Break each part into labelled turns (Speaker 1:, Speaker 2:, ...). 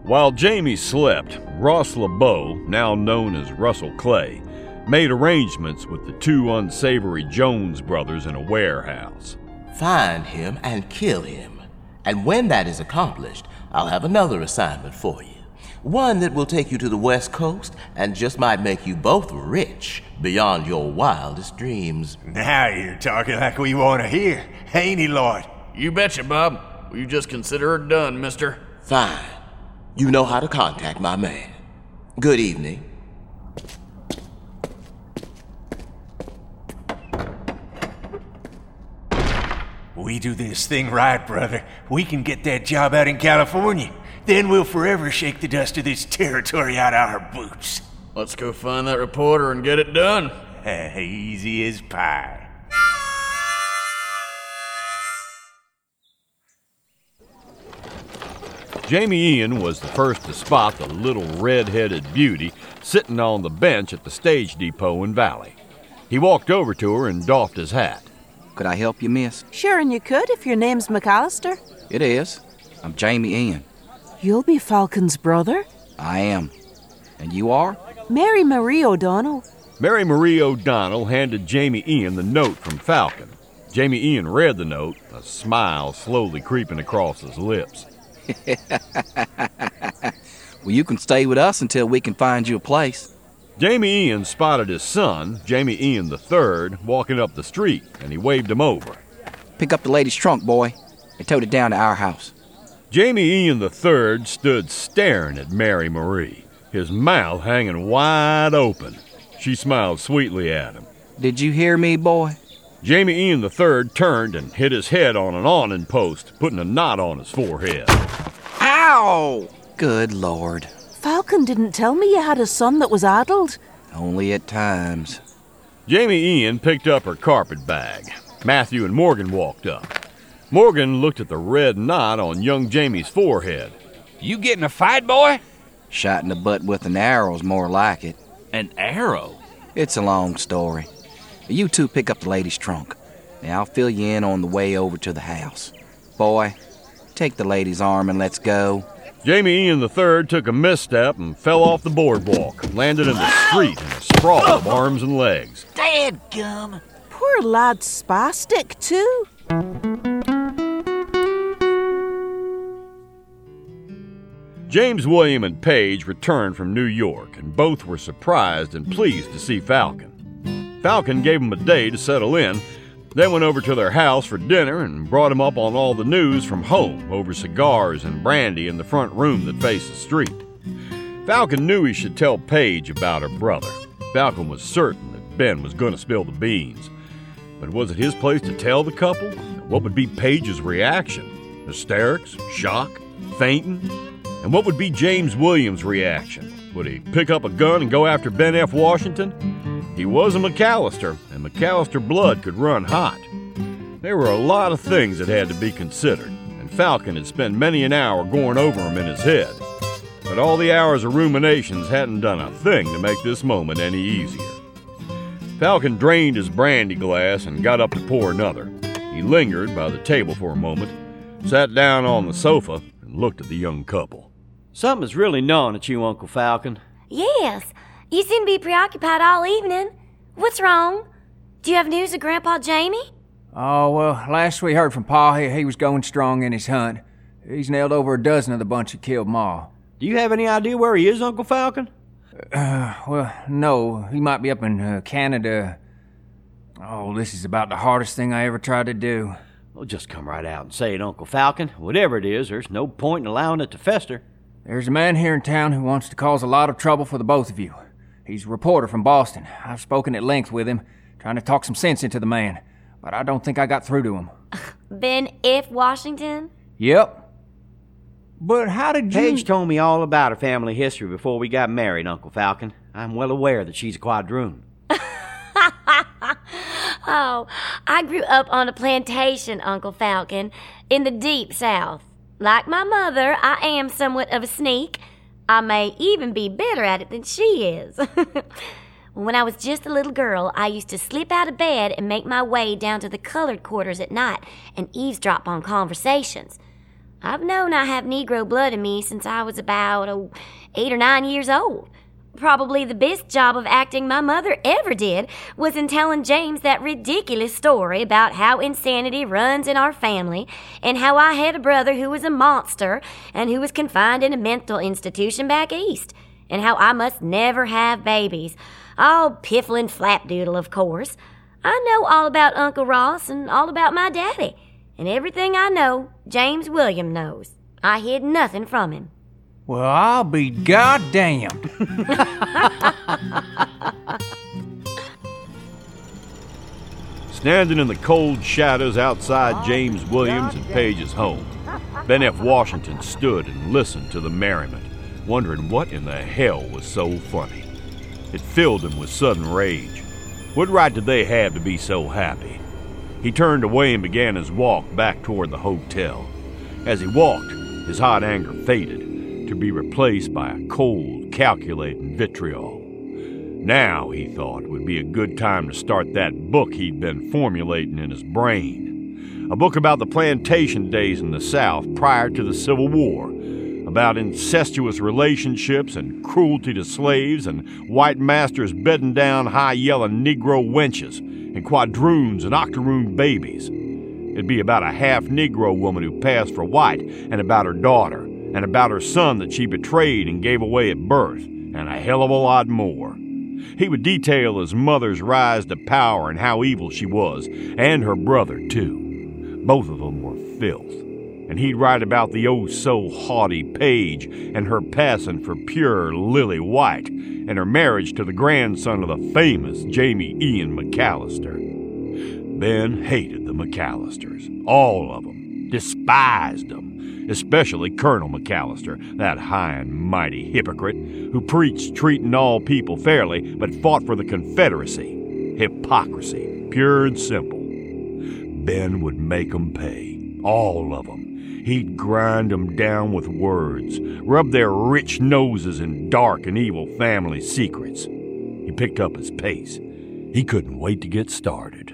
Speaker 1: While Jamie slept, Ross LeBeau, now known as Russell Clay, made arrangements with the two unsavory Jones brothers in a warehouse.
Speaker 2: Find him and kill him. And when that is accomplished, I'll have another assignment for you. One that will take you to the West Coast and just might make you both rich beyond your wildest dreams.
Speaker 3: Now you're talking like we want to hear, ain't he, Lord?
Speaker 4: You betcha, Bob. You just consider her done, mister.
Speaker 2: Fine. You know how to contact my man. Good evening.
Speaker 3: We do this thing right, brother. We can get that job out in California. Then we'll forever shake the dust of this territory out of our boots.
Speaker 4: Let's go find that reporter and get it done.
Speaker 3: Easy as pie.
Speaker 1: Jamie Ian was the first to spot the little red-headed beauty sitting on the bench at the stage depot in Valley. He walked over to her and doffed his hat.
Speaker 5: Could I help you, miss?
Speaker 6: Sure, and you could if your name's McAllister.
Speaker 5: It is. I'm Jamie Ian.
Speaker 6: You'll be Falcon's brother?
Speaker 5: I am. And you are?
Speaker 6: Mary Marie O'Donnell.
Speaker 1: Mary Marie O'Donnell handed Jamie Ian the note from Falcon. Jamie Ian read the note, a smile slowly creeping across his lips.
Speaker 5: Well, you can stay with us until we can find you a place.
Speaker 1: Jamie Ian spotted his son, Jamie Ian III, walking up the street, and he waved him over.
Speaker 5: Pick up the lady's trunk, boy, and tote it down to our house.
Speaker 1: Jamie Ian III stood staring at Mary Marie, his mouth hanging wide open. She smiled sweetly at him.
Speaker 5: Did you hear me, boy?
Speaker 1: Jamie Ian III turned and hit his head on an awning post, putting a knot on his forehead.
Speaker 5: Ow! Good Lord.
Speaker 6: Falcon didn't tell me you had a son that was addled.
Speaker 5: Only at times.
Speaker 1: Jamie Ian picked up her carpet bag. Matthew and Morgan walked up. Morgan looked at the red knot on young Jamie's forehead.
Speaker 7: You get in a fight, boy?
Speaker 5: Shot in the butt with an arrow's more like it.
Speaker 7: An arrow?
Speaker 5: It's a long story. You two pick up the lady's trunk. Now I'll fill you in on the way over to the house. Boy, take the lady's arm and let's go.
Speaker 1: Jamie Ian III took a misstep and fell off the boardwalk, landed in the street in a sprawl of arms and legs.
Speaker 6: Dadgum. Poor lad's spastic, too.
Speaker 1: James William and Paige returned from New York, and both were surprised and pleased to see Falcon. Falcon gave them a day to settle in, then went over to their house for dinner and brought him up on all the news from home over cigars and brandy in the front room that faced the street. Falcon knew he should tell Paige about her brother. Falcon was certain that Ben was going to spill the beans. But was it his place to tell the couple? What would be Paige's reaction? Hysterics? Shock? Fainting? And what would be James Williams' reaction? Would he pick up a gun and go after Ben F. Washington? He was a McAllister, and McAllister blood could run hot. There were a lot of things that had to be considered, and Falcon had spent many an hour going over them in his head. But all the hours of ruminations hadn't done a thing to make this moment any easier. Falcon drained his brandy glass and got up to pour another. He lingered by the table for a moment, sat down on the sofa, and looked at the young couple.
Speaker 8: Something's really gnawing at you, Uncle Falcon.
Speaker 9: Yes. You seem to be preoccupied all evening. What's wrong? Do you have news of Grandpa Jamie?
Speaker 10: Oh, well, last we heard from Pa, he was going strong in his hunt. He's nailed over a dozen of the bunch that killed Ma.
Speaker 8: Do you have any idea where he is, Uncle Falcon?
Speaker 10: Well, no. He might be up in Canada. Oh, this is about the hardest thing I ever tried to do.
Speaker 8: Well, just come right out and say it, Uncle Falcon. Whatever it is, there's no point in allowing it to fester.
Speaker 10: There's a man here in town who wants to cause a lot of trouble for the both of you. He's a reporter from Boston. I've spoken at length with him, trying to talk some sense into the man, but I don't think I got through to him.
Speaker 9: Ben F. Washington?
Speaker 10: Yep. But how did you...
Speaker 8: Paige told me all about her family history before we got married, Uncle Falcon. I'm well aware that she's a quadroon.
Speaker 9: Oh, I grew up on a plantation, Uncle Falcon, in the deep South. Like my mother, I am somewhat of a sneak. I may even be better at it than she is. When I was just a little girl, I used to slip out of bed and make my way down to the colored quarters at night and eavesdrop on conversations. I've known I have Negro blood in me since I was about 8 or 9 years old. Probably the best job of acting my mother ever did was in telling James that ridiculous story about how insanity runs in our family and how I had a brother who was a monster and who was confined in a mental institution back east, and how I must never have babies. All piffling flapdoodle, of course. I know all about Uncle Ross and all about my daddy, and everything I know, James William knows. I hid nothing from him.
Speaker 10: Well, I'll be goddamned.
Speaker 1: Standing in the cold shadows outside James Williams and Page's home, Ben F. Washington stood and listened to the merriment, wondering what in the hell was so funny. It filled him with sudden rage. What right did they have to be so happy? He turned away and began his walk back toward the hotel. As he walked, his hot anger faded, to be replaced by a cold, calculating vitriol. Now, he thought, would be a good time to start that book he'd been formulating in his brain. A book about the plantation days in the South prior to the Civil War, about incestuous relationships and cruelty to slaves and white masters bedding down high-yelling Negro wenches and quadroons and octoroon babies. It'd be about a half-Negro woman who passed for white, and about her daughter, and about her son that she betrayed and gave away at birth, and a hell of a lot more. He would detail his mother's rise to power and how evil she was, and her brother, too. Both of them were filth. And he'd write about the oh-so-haughty Page and her passing for pure Lily White, and her marriage to the grandson of the famous Jamie Ian McAllister. Ben hated the McAllisters, all of them, despised them. Especially Colonel McAllister, that high and mighty hypocrite who preached treating all people fairly but fought for the Confederacy. Hypocrisy, pure and simple. Ben would make 'em pay, all of 'em. He'd grind 'em down with words, rub their rich noses in dark and evil family secrets. He picked up his pace. He couldn't wait to get started.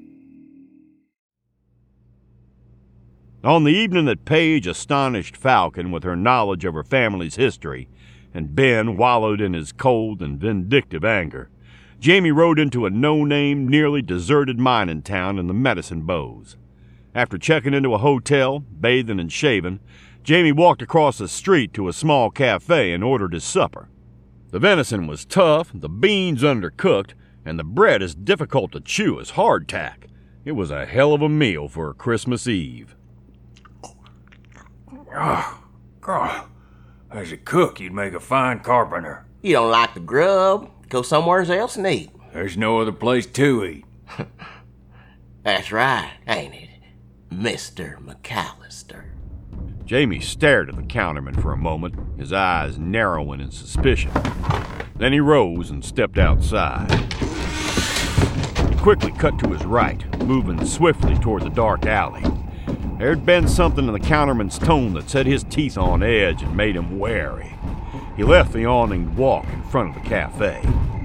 Speaker 1: On the evening that Page astonished Falcon with her knowledge of her family's history, and Ben wallowed in his cold and vindictive anger, Jamie rode into a no-name, nearly deserted mining town in the Medicine Bows. After checking into a hotel, bathing and shaving, Jamie walked across the street to a small cafe and ordered his supper. The venison was tough, the beans undercooked, and the bread as difficult to chew as hardtack. It was a hell of a meal for a Christmas Eve.
Speaker 7: Oh, God. As a cook, you'd make a fine carpenter.
Speaker 2: You don't like the grub? Go somewhere else and eat.
Speaker 7: There's no other place to eat.
Speaker 2: That's right, ain't it, Mr. McAllister?
Speaker 1: Jamie stared at the counterman for a moment, his eyes narrowing in suspicion. Then he rose and stepped outside. He quickly cut to his right, moving swiftly toward the dark alley. There'd been something in the counterman's tone that set his teeth on edge and made him wary. He left the awninged walk in front of the cafe.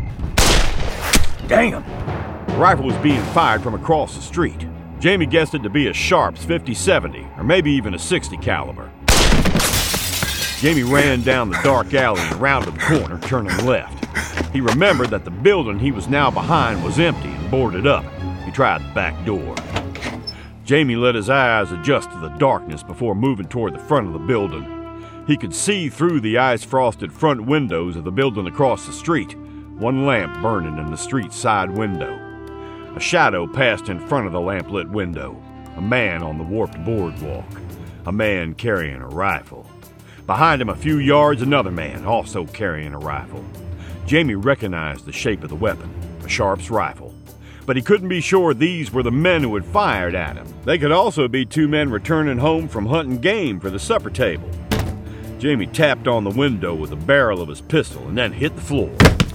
Speaker 7: Damn!
Speaker 1: The rifle was being fired from across the street. Jamie guessed it to be a Sharps 50-70, or maybe even a 60 caliber. Jamie ran down the dark alley and rounded the corner, turning left. He remembered that the building he was now behind was empty and boarded up. He tried the back door. Jamie let his eyes adjust to the darkness before moving toward the front of the building. He could see through the ice-frosted front windows of the building across the street, one lamp burning in the street's side window. A shadow passed in front of the lamp-lit window, a man on the warped boardwalk, a man carrying a rifle. Behind him a few yards, another man, also carrying a rifle. Jamie recognized the shape of the weapon, a Sharps rifle. But he couldn't be sure these were the men who had fired at him. They could also be two men returning home from hunting game for the supper table. Jamie tapped on the window with the barrel of his pistol and then hit the floor.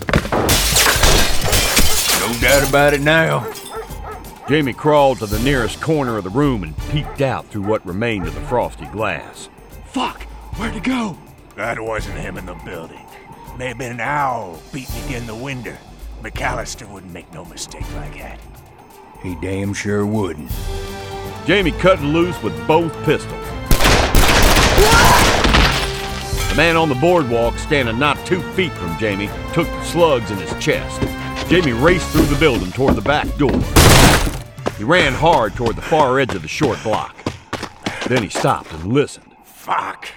Speaker 7: No doubt about it now.
Speaker 1: Jamie crawled to the nearest corner of the room and peeked out through what remained of the frosty glass.
Speaker 3: Fuck! Where'd he go? That wasn't him in the building. May have been an owl beating against the window. McAllister wouldn't make no mistake like that.
Speaker 7: He damn sure wouldn't.
Speaker 1: Jamie cut loose with both pistols. The man on the boardwalk, standing not 2 feet from Jamie, took the slugs in his chest. Jamie raced through the building toward the back door. He ran hard toward the far edge of the short block. Then he stopped and listened.
Speaker 7: Fuck!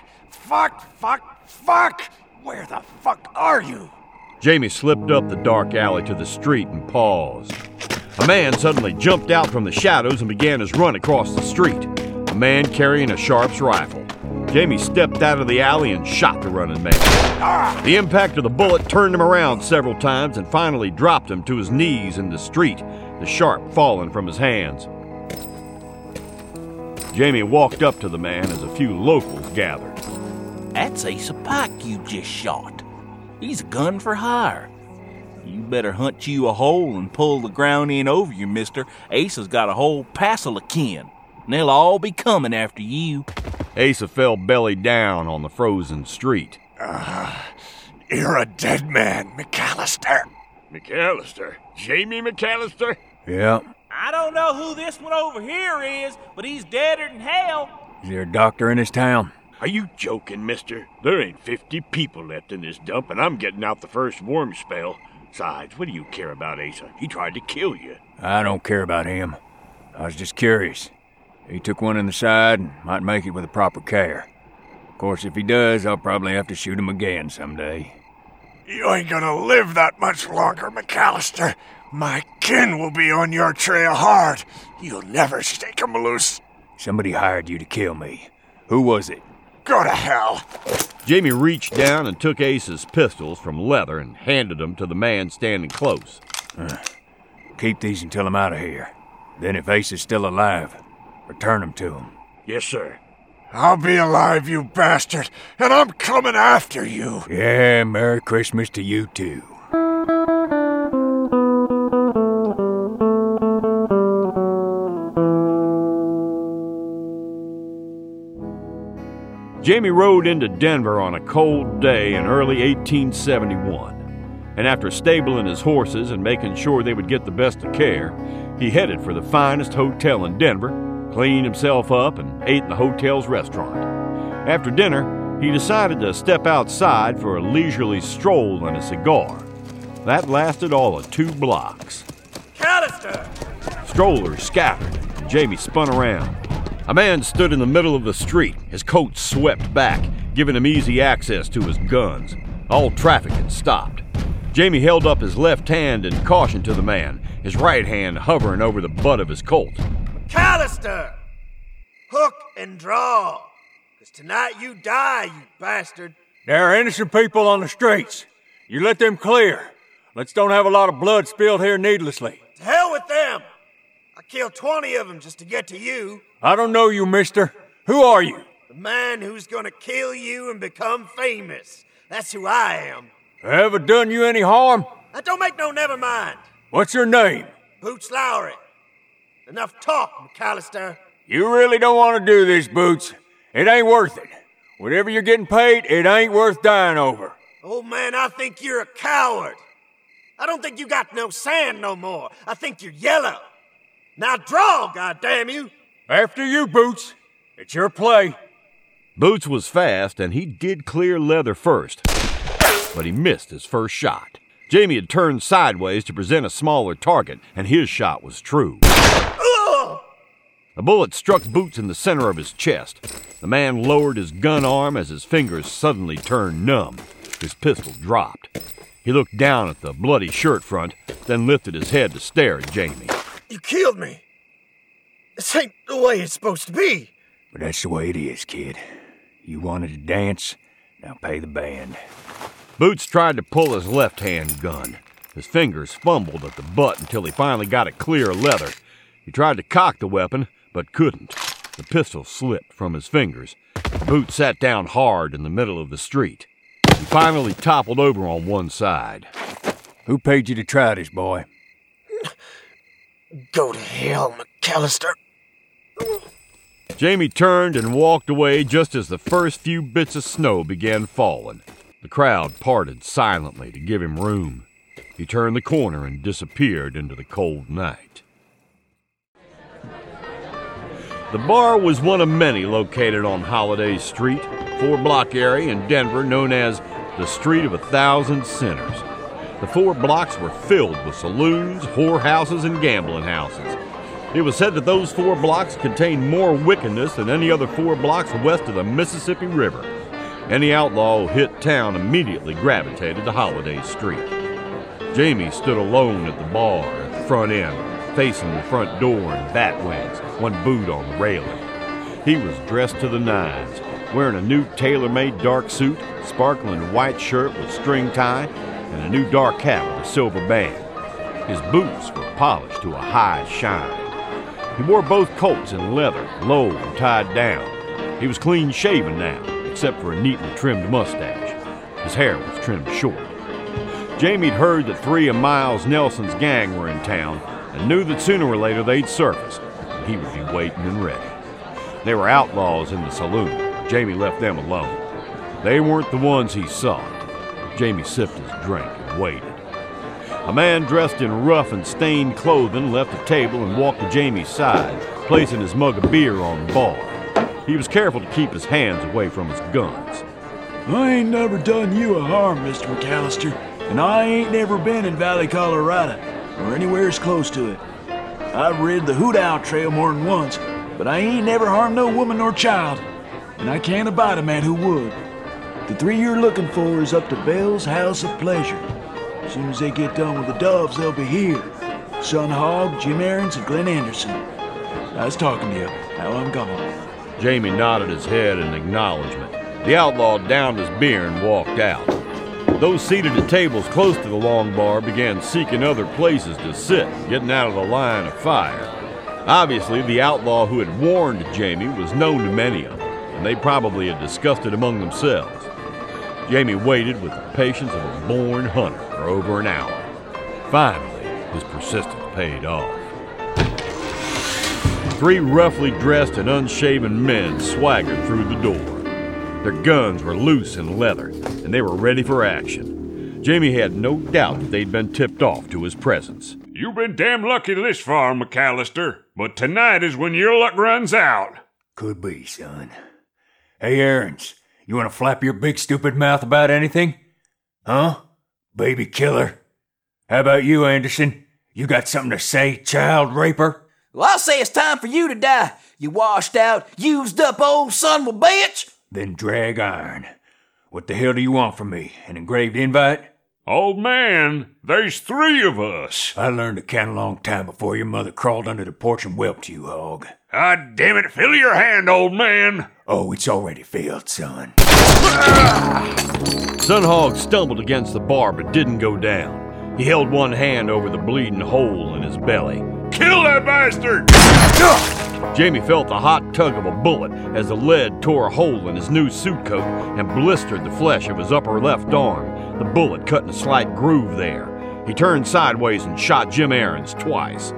Speaker 7: Where the fuck are you?
Speaker 1: Jamie slipped up the dark alley to the street and paused. A man suddenly jumped out from the shadows and began his run across the street. A man carrying a Sharps rifle. Jamie stepped out of the alley and shot the running man. The impact of the bullet turned him around several times and finally dropped him to his knees in the street, the Sharp falling from his hands. Jamie walked up to the man as a few locals gathered.
Speaker 11: That's Asa Pike you just shot. He's a gun for hire. You better hunt you a hole and pull the ground in over you, mister. Asa's got a whole passel of kin, and they'll all be coming after you.
Speaker 1: Asa fell belly down on the frozen street.
Speaker 7: You're a dead man, McAllister.
Speaker 1: McAllister? Jamie McAllister?
Speaker 7: Yeah.
Speaker 11: I don't know who this one over here is, but he's deader than hell.
Speaker 7: Is there a doctor in this town?
Speaker 12: Are you joking, mister? There ain't 50 people left in this dump, and I'm getting out the first warm spell. Besides, what do you care about Asa? He tried to kill you.
Speaker 7: I don't care about him. I was just curious. He took one in the side and might make it with the proper care. Of course, if he does, I'll probably have to shoot him again someday. You ain't gonna live that much longer, McAllister. My kin will be on your trail hard. You'll never shake 'em loose. Somebody hired you to kill me. Who was it? Go to hell.
Speaker 1: Jamie reached down and took Asa's pistols from leather and handed them to the man standing close.
Speaker 7: Keep these until I'm out of here. Then if Ace is still alive, return them to him.
Speaker 12: Yes, sir.
Speaker 7: I'll be alive, you bastard, and I'm coming after you. Yeah, Merry Christmas to you too.
Speaker 1: Jamie rode into Denver on a cold day in early 1871, and after stabling his horses and making sure they would get the best of care, he headed for the finest hotel in Denver, cleaned himself up, and ate in the hotel's restaurant. After dinner, he decided to step outside for a leisurely stroll and a cigar. That lasted all of 2 blocks.
Speaker 3: McAllister!
Speaker 1: Strollers scattered, and Jamie spun around. A man stood in the middle of the street, his coat swept back, giving him easy access to his guns. All traffic had stopped. Jamie held up his left hand in caution to the man, his right hand hovering over the butt of his Colt.
Speaker 3: McAllister! Hook and draw. 'Cause tonight you die, you bastard.
Speaker 7: There are innocent people on the streets. You let them clear. Let's don't have a lot of blood spilled here needlessly.
Speaker 3: To hell with them. I killed 20 of them just to get to you.
Speaker 7: I don't know you, mister. Who are you?
Speaker 3: The man who's gonna kill you and become famous. That's who I am.
Speaker 7: Ever done you any harm?
Speaker 3: That don't make no never mind.
Speaker 7: What's your name?
Speaker 3: Boots Lowry. Enough talk, McAllister.
Speaker 7: You really don't want to do this, Boots. It ain't worth it. Whatever you're getting paid, it ain't worth dying over.
Speaker 3: Old man, I think you're a coward. I don't think you got no sand no more. I think you're yellow. Now draw, goddamn you!
Speaker 7: After you, Boots. It's your play.
Speaker 1: Boots was fast, and he did clear leather first, but he missed his first shot. Jamie had turned sideways to present a smaller target, and his shot was true. A bullet struck Boots in the center of his chest. The man lowered his gun arm as his fingers suddenly turned numb. His pistol dropped. He looked down at the bloody shirt front, then lifted his head to stare at Jamie.
Speaker 3: You killed me. This ain't the way it's supposed to be.
Speaker 7: But that's the way it is, kid. You wanted to dance, now pay the band.
Speaker 1: Boots tried to pull his left-hand gun. His fingers fumbled at the butt until he finally got it clear of leather. He tried to cock the weapon, but couldn't. The pistol slipped from his fingers. Boots sat down hard in the middle of the street. He finally toppled over on one side.
Speaker 7: Who paid you to try this, boy?
Speaker 3: Go to hell, McAllister.
Speaker 1: Jamie turned and walked away just as the first few bits of snow began falling. The crowd parted silently to give him room. He turned the corner and disappeared into the cold night. The bar was one of many located on Holiday Street, a 4-block area in Denver known as the Street of 1,000 Sinners. The 4 blocks were filled with saloons, whorehouses, and gambling houses. It was said that those 4 blocks contained more wickedness than any other 4 blocks west of the Mississippi River. Any outlaw who hit town immediately gravitated to Holiday Street. Jamie stood alone at the bar at the front end, facing the front door and bat wings, one boot on the railing. He was dressed to the nines, wearing a new tailor-made dark suit, sparkling white shirt with string tie, and a new dark hat with a silver band. His boots were polished to a high shine. He wore both coats in leather, low and tied down. He was clean-shaven now, except for a neatly trimmed mustache. His hair was trimmed short. Jamie'd heard that 3 of Miles Nelson's gang were in town and knew that sooner or later they'd surface, and he would be waiting and ready. There were outlaws in the saloon. Jamie left them alone. They weren't the ones he sought. Jamie sipped his drink and waited. A man dressed in rough and stained clothing left the table and walked to Jamie's side, placing his mug of beer on the bar. He was careful to keep his hands away from his guns.
Speaker 13: I ain't never done you a harm, Mr. McAllister, and I ain't never been in Valley, Colorado, or anywhere as close to it. I've rid the Hoot Owl Trail more than once, but I ain't never harmed no woman nor child, and I can't abide a man who would. The 3 you're looking for is up to Bell's House of Pleasure. As soon as they get done with the doves, they'll be here. Son Hogg, Jim Aarons, and Glenn Anderson. Nice talking to you. Now I'm gone.
Speaker 1: Jamie nodded his head in acknowledgement. The outlaw downed his beer and walked out. Those seated at tables close to the long bar began seeking other places to sit, getting out of the line of fire. Obviously, the outlaw who had warned Jamie was known to many of them, and they probably had discussed it among themselves. Jamie waited with the patience of a born hunter for over an hour. Finally, his persistence paid off. 3 roughly dressed and unshaven men swaggered through the door. Their guns were loose in leather, and they were ready for action. Jamie had no doubt that they'd been tipped off to his presence.
Speaker 14: You've been damn lucky this far, McAllister, but tonight is when your luck runs out.
Speaker 7: Could be, son. Hey, Aarons, you want to flap your big stupid mouth about anything? Huh? Baby killer? How about you, Anderson? You got something to say, child raper?
Speaker 5: Well, I'll say it's time for you to die, you washed out, used up old son of a bitch!
Speaker 7: Then drag iron. What the hell do you want from me? An engraved invite?
Speaker 14: Old man, there's 3 of us.
Speaker 7: I learned to count a long time before your mother crawled under the porch and whelped you, Hogg.
Speaker 14: Ah, damn it, fill your hand, old man.
Speaker 7: Oh, it's already filled, son.
Speaker 1: Son Hogg stumbled against the bar but didn't go down. He held one hand over the bleeding hole in his belly.
Speaker 14: Kill that bastard!
Speaker 1: Jamie felt the hot tug of a bullet as the lead tore a hole in his new suit coat and blistered the flesh of his upper left arm, the bullet cutting a slight groove there. He turned sideways and shot Jim Aarons twice.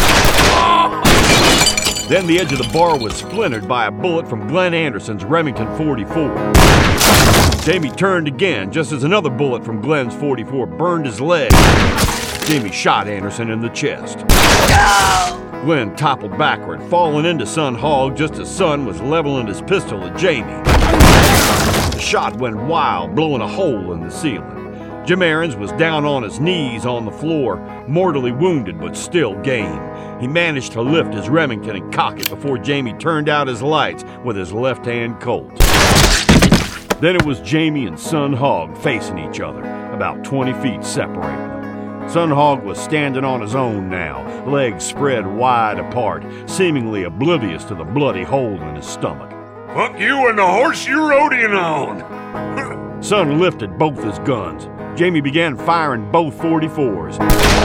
Speaker 1: Then the edge of the bar was splintered by a bullet from Glenn Anderson's Remington 44. Jamie turned again just as another bullet from Glenn's 44 burned his leg. Jamie shot Anderson in the chest. Glenn toppled backward, falling into Son Hogg just as Son was leveling his pistol at Jamie. The shot went wild, blowing a hole in the ceiling. Jim Aarons was down on his knees on the floor, mortally wounded but still game. He managed to lift his Remington and cock it before Jamie turned out his lights with his left-hand Colt. Then it was Jamie and Son Hogg facing each other, about 20 feet separating them. Son Hogg was standing on his own now, legs spread wide apart, seemingly oblivious to the bloody hole in his stomach.
Speaker 14: Fuck you and the horse you rode in on!
Speaker 1: Son lifted both his guns. Jamie began firing both 44s.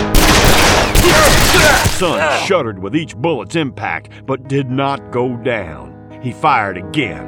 Speaker 1: Son shuddered with each bullet's impact, but did not go down. He fired again.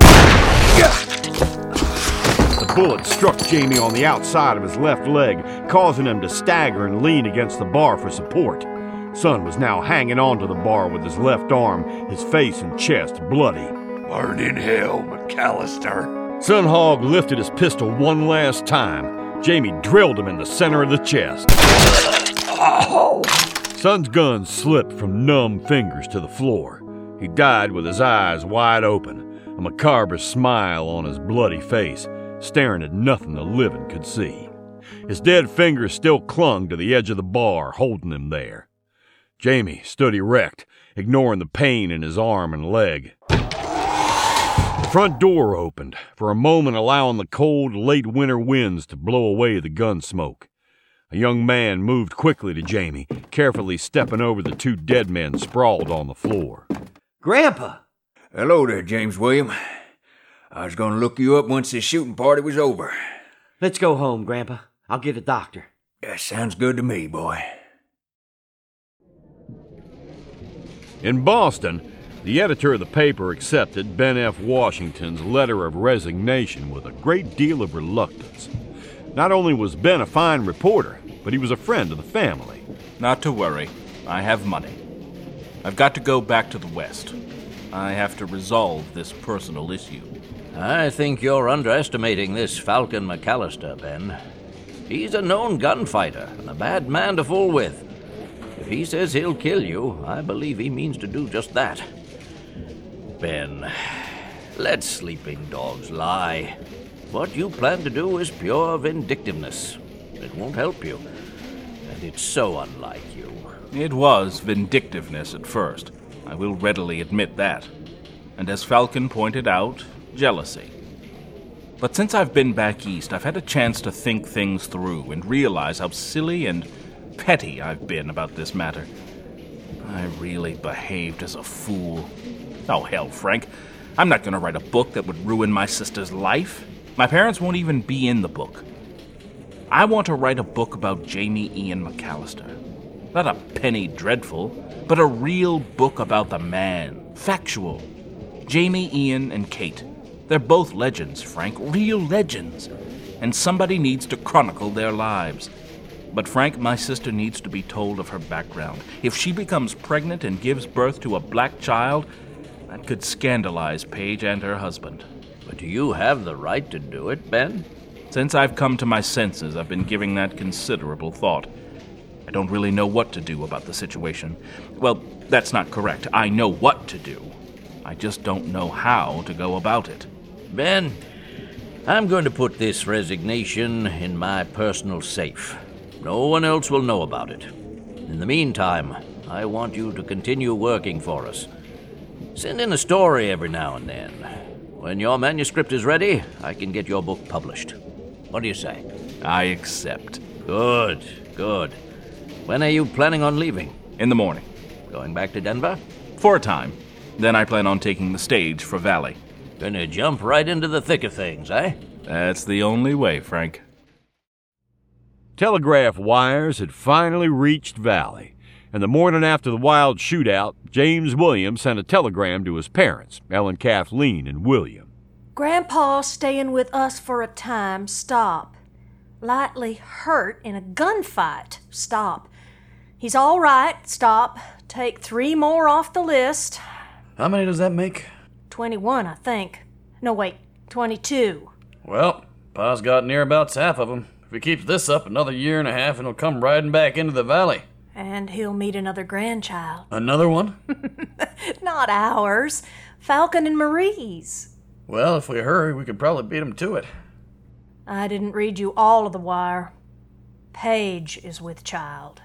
Speaker 1: The bullet struck Jamie on the outside of his left leg, causing him to stagger and lean against the bar for support. Son was now hanging onto the bar with his left arm, his face and chest bloody.
Speaker 14: Burn in hell, McAllister.
Speaker 1: Son Hogg lifted his pistol one last time. Jamie drilled him in the center of the chest.
Speaker 14: Oh.
Speaker 1: Son's gun slipped from numb fingers to the floor. He died with his eyes wide open, a macabre smile on his bloody face, staring at nothing the living could see. His dead fingers still clung to the edge of the bar, holding him there. Jamie stood erect, ignoring the pain in his arm and leg. The front door opened, for a moment allowing the cold, late winter winds to blow away the gun smoke. A young man moved quickly to Jamie, carefully stepping over the two dead men sprawled on the floor.
Speaker 8: Grandpa!
Speaker 7: Hello there, James William. I was going to look you up once this shooting party was over.
Speaker 8: Let's go home, Grandpa. I'll get a doctor.
Speaker 7: That sounds good to me, boy.
Speaker 1: In Boston, the editor of the paper accepted Ben F. Washington's letter of resignation with a great deal of reluctance. Not only was Ben a fine reporter, but he was a friend of the family.
Speaker 11: Not to worry. I have money. I've got to go back to the West. I have to resolve this personal issue.
Speaker 15: I think you're underestimating this Falcon McAllister, Ben. He's a known gunfighter and a bad man to fool with. If he says he'll kill you, I believe he means to do just that. Ben, let sleeping dogs lie. What you plan to do is pure vindictiveness. It won't help you. And it's so unlike you.
Speaker 11: It was vindictiveness at first. I will readily admit that. And as Falcon pointed out, jealousy. But since I've been back east, I've had a chance to think things through and realize how silly and petty I've been about this matter. I really behaved as a fool. Oh, hell, Frank. I'm not going to write a book that would ruin my sister's life. My parents won't even be in the book. I want to write a book about Jamie Ian McAllister. Not a penny dreadful, but a real book about the man. Factual. Jamie, Ian, and Kate. They're both legends, Frank. Real legends. And somebody needs to chronicle their lives. But Frank, my sister needs to be told of her background. If she becomes pregnant and gives birth to a black child, that could scandalize Paige and her husband.
Speaker 15: But do you have the right to do it, Ben?
Speaker 11: Since I've come to my senses, I've been giving that considerable thought. I don't really know what to do about the situation. Well, that's not correct. I know what to do. I just don't know how to go about it.
Speaker 15: Ben, I'm going to put this resignation in my personal safe. No one else will know about it. In the meantime, I want you to continue working for us. Send in a story every now and then. When your manuscript is ready, I can get your book published. What do you say?
Speaker 11: I accept.
Speaker 15: Good, good. When are you planning on leaving?
Speaker 11: In the morning.
Speaker 15: Going back to Denver?
Speaker 11: For a time. Then I plan on taking the stage for Valley.
Speaker 15: Gonna jump right into the thick of things, eh?
Speaker 11: That's the only way, Frank.
Speaker 1: Telegraph wires had finally reached Valley, and the morning after the wild shootout, James William sent a telegram to his parents, Ellen Kathleen and William.
Speaker 16: Grandpa's staying with us for a time. Stop. Lightly hurt in a gunfight. Stop. He's all right. Stop. Take 3 more off the list.
Speaker 4: How many does that make?
Speaker 16: 21, I think. No, wait, 22.
Speaker 4: Well, Pa's got nearabouts half of them. If he keeps this up another year and a half, and he'll come riding back into the valley.
Speaker 16: And he'll meet another grandchild.
Speaker 4: Another one?
Speaker 16: Not ours. Falcon and Marie's.
Speaker 4: Well, if we hurry, we could probably beat him to it.
Speaker 16: I didn't read you all of the wire. Paige is with child.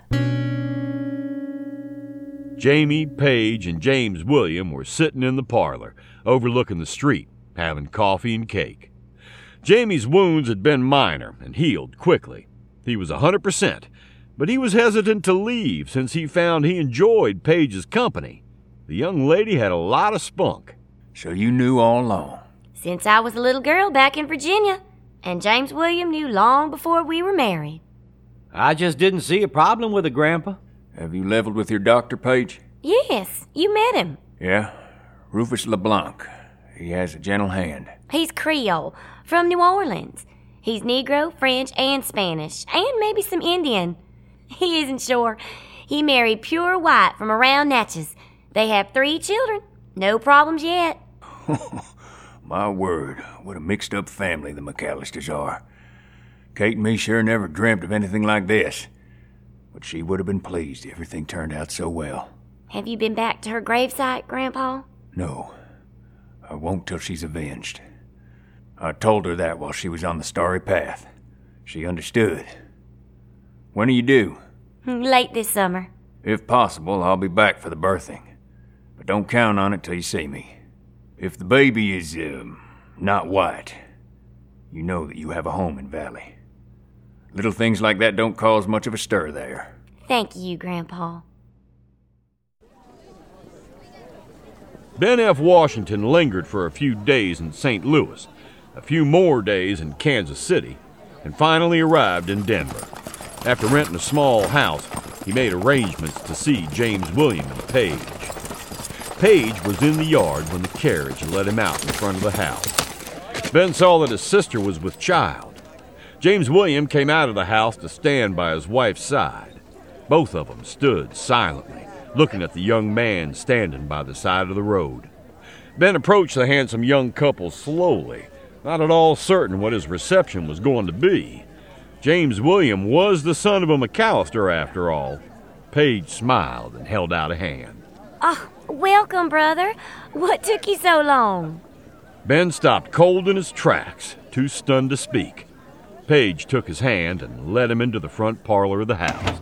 Speaker 1: Jamie, Paige, and James William were sitting in the parlor, overlooking the street, having coffee and cake. Jamie's wounds had been minor and healed quickly. He was 100%, but he was hesitant to leave since he found he enjoyed Paige's company. The young lady had a lot of spunk.
Speaker 7: So you knew all along?
Speaker 9: Since I was a little girl back in Virginia, and James William knew long before we were married.
Speaker 8: I just didn't see a problem with it, Grandpa.
Speaker 7: Have you leveled with your doctor, Paige?
Speaker 9: Yes, you met him.
Speaker 7: Yeah, Rufus LeBlanc. He has a gentle hand.
Speaker 9: He's Creole, from New Orleans. He's Negro, French, and Spanish, and maybe some Indian. He isn't sure. He married pure white from around Natchez. They have 3 children. No problems yet.
Speaker 7: My word, what a mixed-up family the McAllisters are. Kate and me sure never dreamt of anything like this. But she would have been pleased if everything turned out so well.
Speaker 9: Have you been back to her gravesite, Grandpa?
Speaker 7: No. I won't till she's avenged. I told her that while she was on the starry path. She understood. When are you due?
Speaker 9: Late this summer.
Speaker 7: If possible, I'll be back for the birthing. But don't count on it till you see me. If the baby is, not white, you know that you have a home in Valley. Little things like that don't cause much of a stir there.
Speaker 9: Thank you, Grandpa.
Speaker 1: Ben F. Washington lingered for a few days in St. Louis, a few more days in Kansas City, and finally arrived in Denver. After renting a small house, he made arrangements to see James William and Paige. Paige was in the yard when the carriage let him out in front of the house. Ben saw that his sister was with child. James William came out of the house to stand by his wife's side. Both of them stood silently, looking at the young man standing by the side of the road. Ben approached the handsome young couple slowly, not at all certain what his reception was going to be. James William was the son of a McAllister, after all. Paige smiled and held out a hand.
Speaker 9: Oh, welcome, brother. What took you so long?
Speaker 1: Ben stopped cold in his tracks, too stunned to speak. Paige took his hand and led him into the front parlor of the house.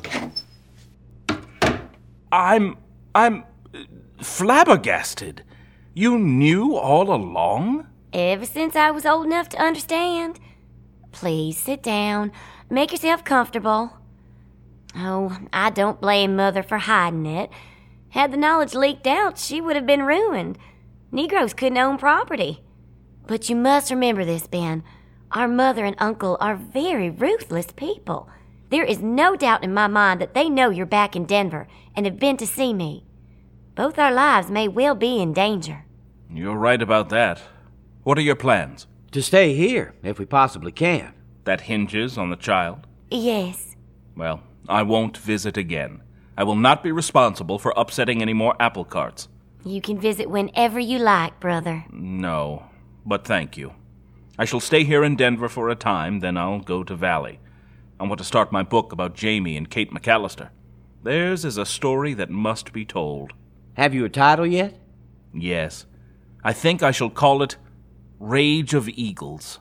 Speaker 11: I'm flabbergasted. You knew all along?
Speaker 9: Ever since I was old enough to understand. Please sit down. Make yourself comfortable. Oh, I don't blame Mother for hiding it. Had the knowledge leaked out, she would have been ruined. Negroes couldn't own property. But you must remember this, Ben. Our mother and uncle are very ruthless people. There is no doubt in my mind that they know you're back in Denver and have been to see me. Both our lives may well be in danger.
Speaker 11: You're right about that. What are your plans?
Speaker 8: To stay here, if we possibly can.
Speaker 11: That hinges on the child?
Speaker 9: Yes.
Speaker 11: Well, I won't visit again. I will not be responsible for upsetting any more apple carts.
Speaker 9: You can visit whenever you like, brother.
Speaker 11: No, but thank you. I shall stay here in Denver for a time, then I'll go to Valley. I want to start my book about Jamie and Kate McAllister. Theirs is a story that must be told.
Speaker 8: Have you a title yet?
Speaker 11: Yes. I think I shall call it Rage of Eagles.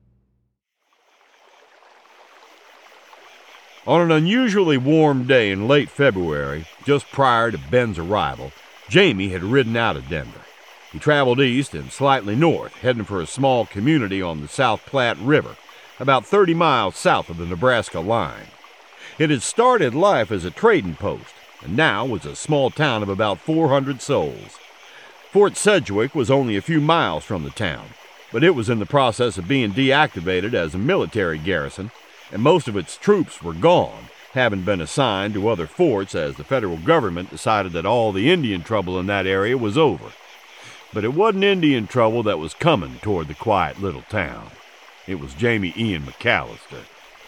Speaker 1: On an unusually warm day in late February, just prior to Ben's arrival, Jamie had ridden out of Denver. He traveled east and slightly north, heading for a small community on the South Platte River, about 30 miles south of the Nebraska line. It had started life as a trading post, and now was a small town of about 400 souls. Fort Sedgwick was only a few miles from the town, but it was in the process of being deactivated as a military garrison, and most of its troops were gone, having been assigned to other forts as the federal government decided that all the Indian trouble in that area was over. But it wasn't Indian trouble that was coming toward the quiet little town. It was Jamie Ian McAllister.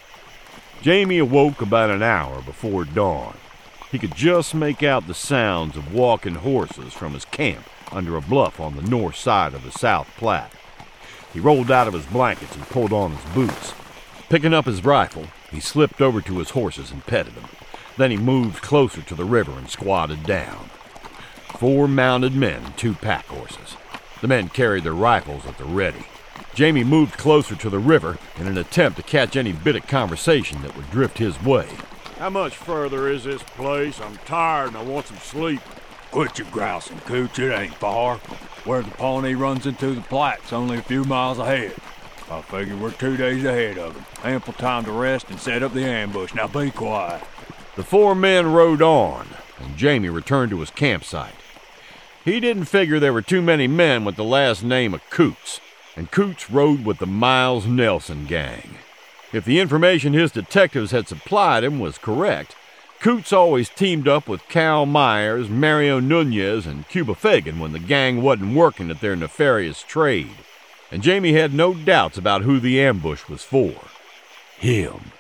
Speaker 1: Jamie awoke about an hour before dawn. He could just make out the sounds of walking horses from his camp under a bluff on the north side of the South Platte. He rolled out of his blankets and pulled on his boots. Picking up his rifle, he slipped over to his horses and petted them. Then he moved closer to the river and squatted down. 4 mounted men and 2 pack horses. The men carried their rifles at the ready. Jamie moved closer to the river in an attempt to catch any bit of conversation that would drift his way.
Speaker 12: How much further is this place? I'm tired and I want some sleep.
Speaker 13: Quit your grousing, Cooch. It ain't far. Where the Pawnee runs into the Platte's only a few miles ahead. I figure we're 2 days ahead of them. Ample time to rest and set up the ambush. Now be quiet.
Speaker 1: The 4 men rode on, and Jamie returned to his campsite. He didn't figure there were too many men with the last name of Coots, and Coots rode with the Miles Nelson gang. If the information his detectives had supplied him was correct, Coots always teamed up with Cal Myers, Mario Nunez, and Cuba Fagan when the gang wasn't working at their nefarious trade. And Jamie had no doubts about who the ambush was for. Him.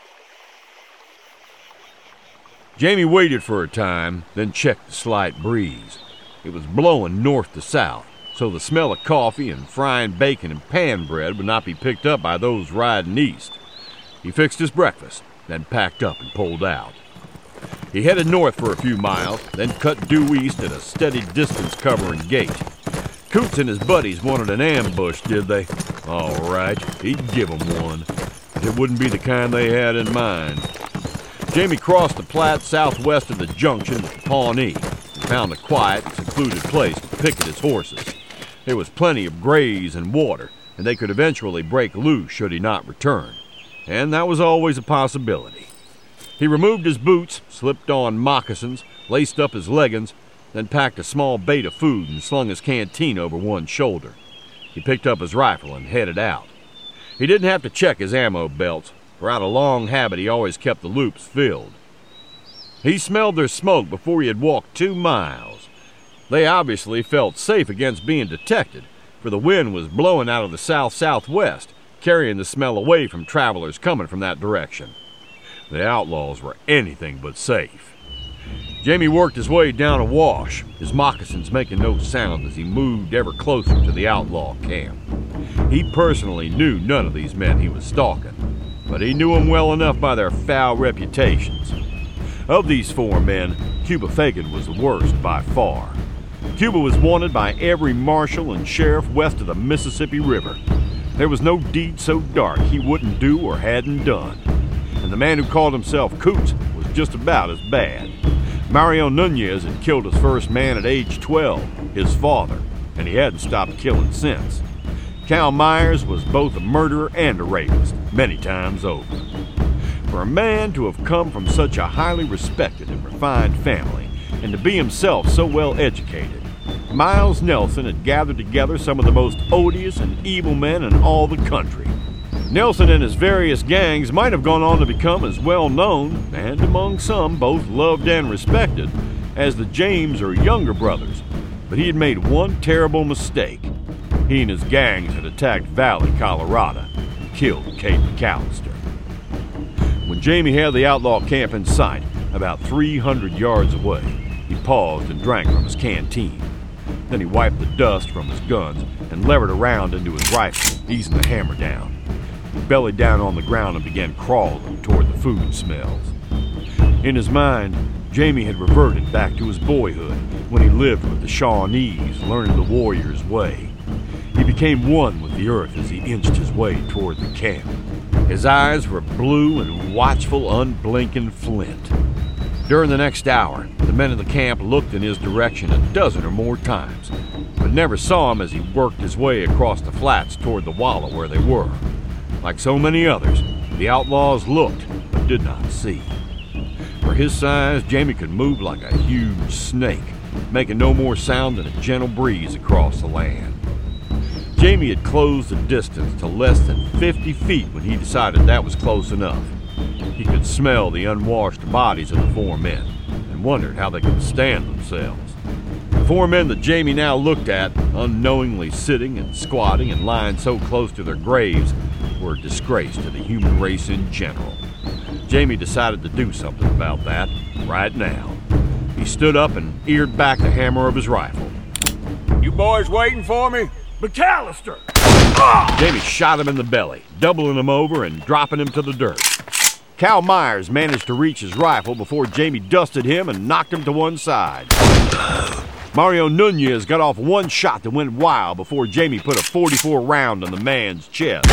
Speaker 1: Jamie waited for a time, then checked the slight breeze. It was blowing north to south, so the smell of coffee and frying bacon and pan bread would not be picked up by those riding east. He fixed his breakfast, then packed up and pulled out. He headed north for a few miles, then cut due east at a steady distance-covering gait. Coots and his buddies wanted an ambush, did they? All right, he'd give them one. But it wouldn't be the kind they had in mind. Jamie crossed the Platte southwest of the junction with the Pawnee and found a quiet, secluded place to picket his horses. There was plenty of graze and water, and they could eventually break loose should he not return. And that was always a possibility. He removed his boots, slipped on moccasins, laced up his leggings, then packed a small bait of food and slung his canteen over one shoulder. He picked up his rifle and headed out. He didn't have to check his ammo belts, for out of long habit he always kept the loops filled. He smelled their smoke before he had walked 2 miles. They obviously felt safe against being detected, for the wind was blowing out of the south-southwest, carrying the smell away from travelers coming from that direction. The outlaws were anything but safe. Jamie worked his way down a wash, his moccasins making no sound as he moved ever closer to the outlaw camp. He personally knew none of these men he was stalking, but he knew them well enough by their foul reputations. Of these 4 men, Cuba Fagan was the worst by far. Cuba was wanted by every marshal and sheriff west of the Mississippi River. There was no deed so dark he wouldn't do or hadn't done. And the man who called himself Coots was just about as bad. Mario Nunez had killed his first man at age 12, his father, and he hadn't stopped killing since. Cal Myers was both a murderer and a rapist, many times over. For a man to have come from such a highly respected and refined family, and to be himself so well educated, Miles Nelson had gathered together some of the most odious and evil men in all the country. Nelson and his various gangs might have gone on to become as well known, and among some both loved and respected, as the James or Younger brothers, but he had made one terrible mistake. He and his gangs had attacked Valley, Colorado, and killed Kate McAllister. When Jamie had the outlaw camp in sight, about 300 yards away, he paused and drank from his canteen. Then he wiped the dust from his guns and levered around into his rifle, easing the hammer down. He bellied down on the ground and began crawling toward the food smells. In his mind, Jamie had reverted back to his boyhood when he lived with the Shawnees, learning the warrior's way. He became one with the earth as he inched his way toward the camp. His eyes were blue and watchful, unblinking flint. During the next hour, the men in the camp looked in his direction a dozen or more times, but never saw him as he worked his way across the flats toward the wallow where they were. Like so many others, the outlaws looked but did not see. For his size, Jamie could move like a huge snake, making no more sound than a gentle breeze across the land. Jamie had closed the distance to less than 50 feet when he decided that was close enough. He could smell the unwashed bodies of the 4 men and wondered how they could stand themselves. The 4 men that Jamie now looked at, unknowingly sitting and squatting and lying so close to their graves, were a disgrace to the human race in general. Jamie decided to do something about that right now. He stood up and eared back the hammer of his rifle.
Speaker 14: You boys waiting for me? McAllister!
Speaker 1: Jamie shot him in the belly, doubling him over and dropping him to the dirt. Cal Myers managed to reach his rifle before Jamie dusted him and knocked him to one side. Mario Nunez got off one shot that went wild before Jamie put a .44 round in the man's chest.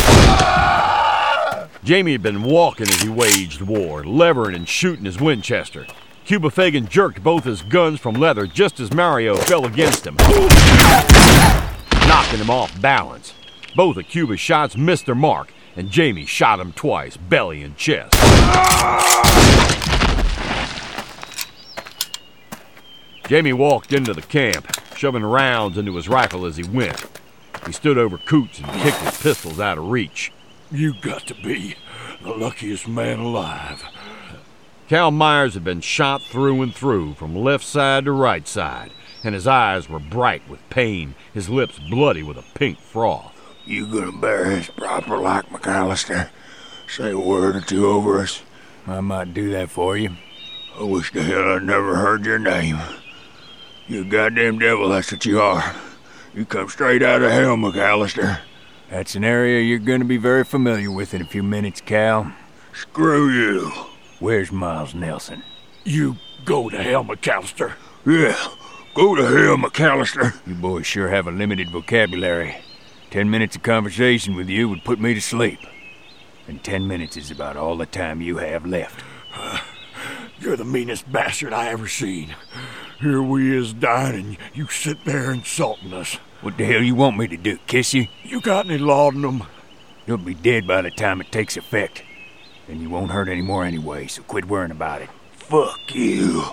Speaker 1: Jamie had been walking as he waged war, levering and shooting his Winchester. Cuba Fagan jerked both his guns from leather just as Mario fell against him, knocking him off balance. Both of Cuba's shots missed their mark, and Jamie shot him twice, belly and chest. Jamie walked into the camp, shoving rounds into his rifle as he went. He stood over Coots and kicked his pistols out of reach.
Speaker 12: You got to be the luckiest man alive.
Speaker 1: Cal Myers had been shot through and through, from left side to right side, and his eyes were bright with pain, his lips bloody with a pink froth.
Speaker 13: You gonna bear this proper like McAllister? Say a word or two over us?
Speaker 7: I might do that for you.
Speaker 13: I wish to hell I'd never heard your name. You goddamn devil, that's what you are. You come straight out of hell, McAllister.
Speaker 7: That's an area you're gonna be very familiar with in a few minutes, Cal.
Speaker 13: Screw you.
Speaker 7: Where's Miles Nelson?
Speaker 12: You go to hell, McAllister.
Speaker 7: Yeah, go to hell, McAllister. You boys sure have a limited vocabulary. 10 minutes of conversation with you would put me to sleep. And 10 minutes is about all the time you have left.
Speaker 12: You're the meanest bastard I ever seen. Here we is dying and you sit there insulting us.
Speaker 7: What the hell you want me to do, kiss you?
Speaker 12: You got any laudanum?
Speaker 7: You'll be dead by the time it takes effect. And you won't hurt anymore anyway, so quit worrying about it.
Speaker 12: Fuck you.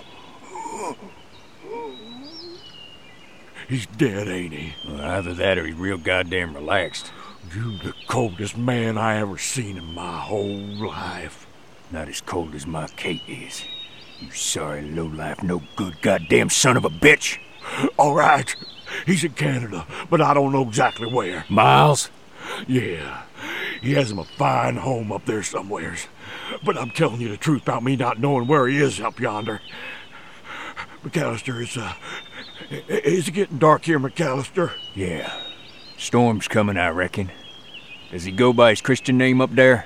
Speaker 12: He's dead, ain't he?
Speaker 7: Well, either that or he's real goddamn relaxed.
Speaker 12: You the coldest man I ever seen in my whole life.
Speaker 7: Not as cold as my Kate is. You sorry, low-life, no-good goddamn son of a bitch.
Speaker 12: All right. He's in Canada, but I don't know exactly where.
Speaker 7: Miles?
Speaker 12: Yeah. He has him a fine home up there somewheres. But I'm telling you the truth about me not knowing where he is up yonder. McAllister, is it getting dark here, McAllister?
Speaker 7: Yeah. Storm's coming, I reckon. Does he go by his Christian name up there?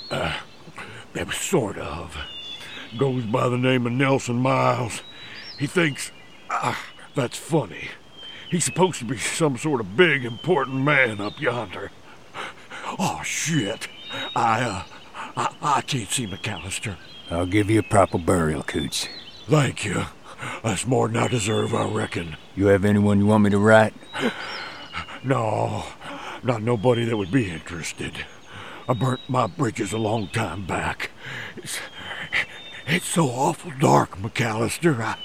Speaker 12: Sort of. Goes by the name of Nelson Miles. He thinks, that's funny. He's supposed to be some sort of big, important man up yonder. Oh, shit. I can't see McAllister.
Speaker 7: I'll give you a proper burial, Coots.
Speaker 12: Thank you. That's more than I deserve, I reckon.
Speaker 7: You have anyone you want me to write?
Speaker 12: No, not nobody that would be interested. I burnt my bridges a long time back. It's so awful dark, McAllister.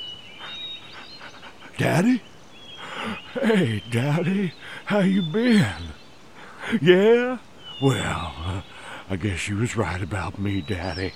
Speaker 12: Daddy? Hey, Daddy, how you been? Yeah? Well, I guess you was right about me, Daddy.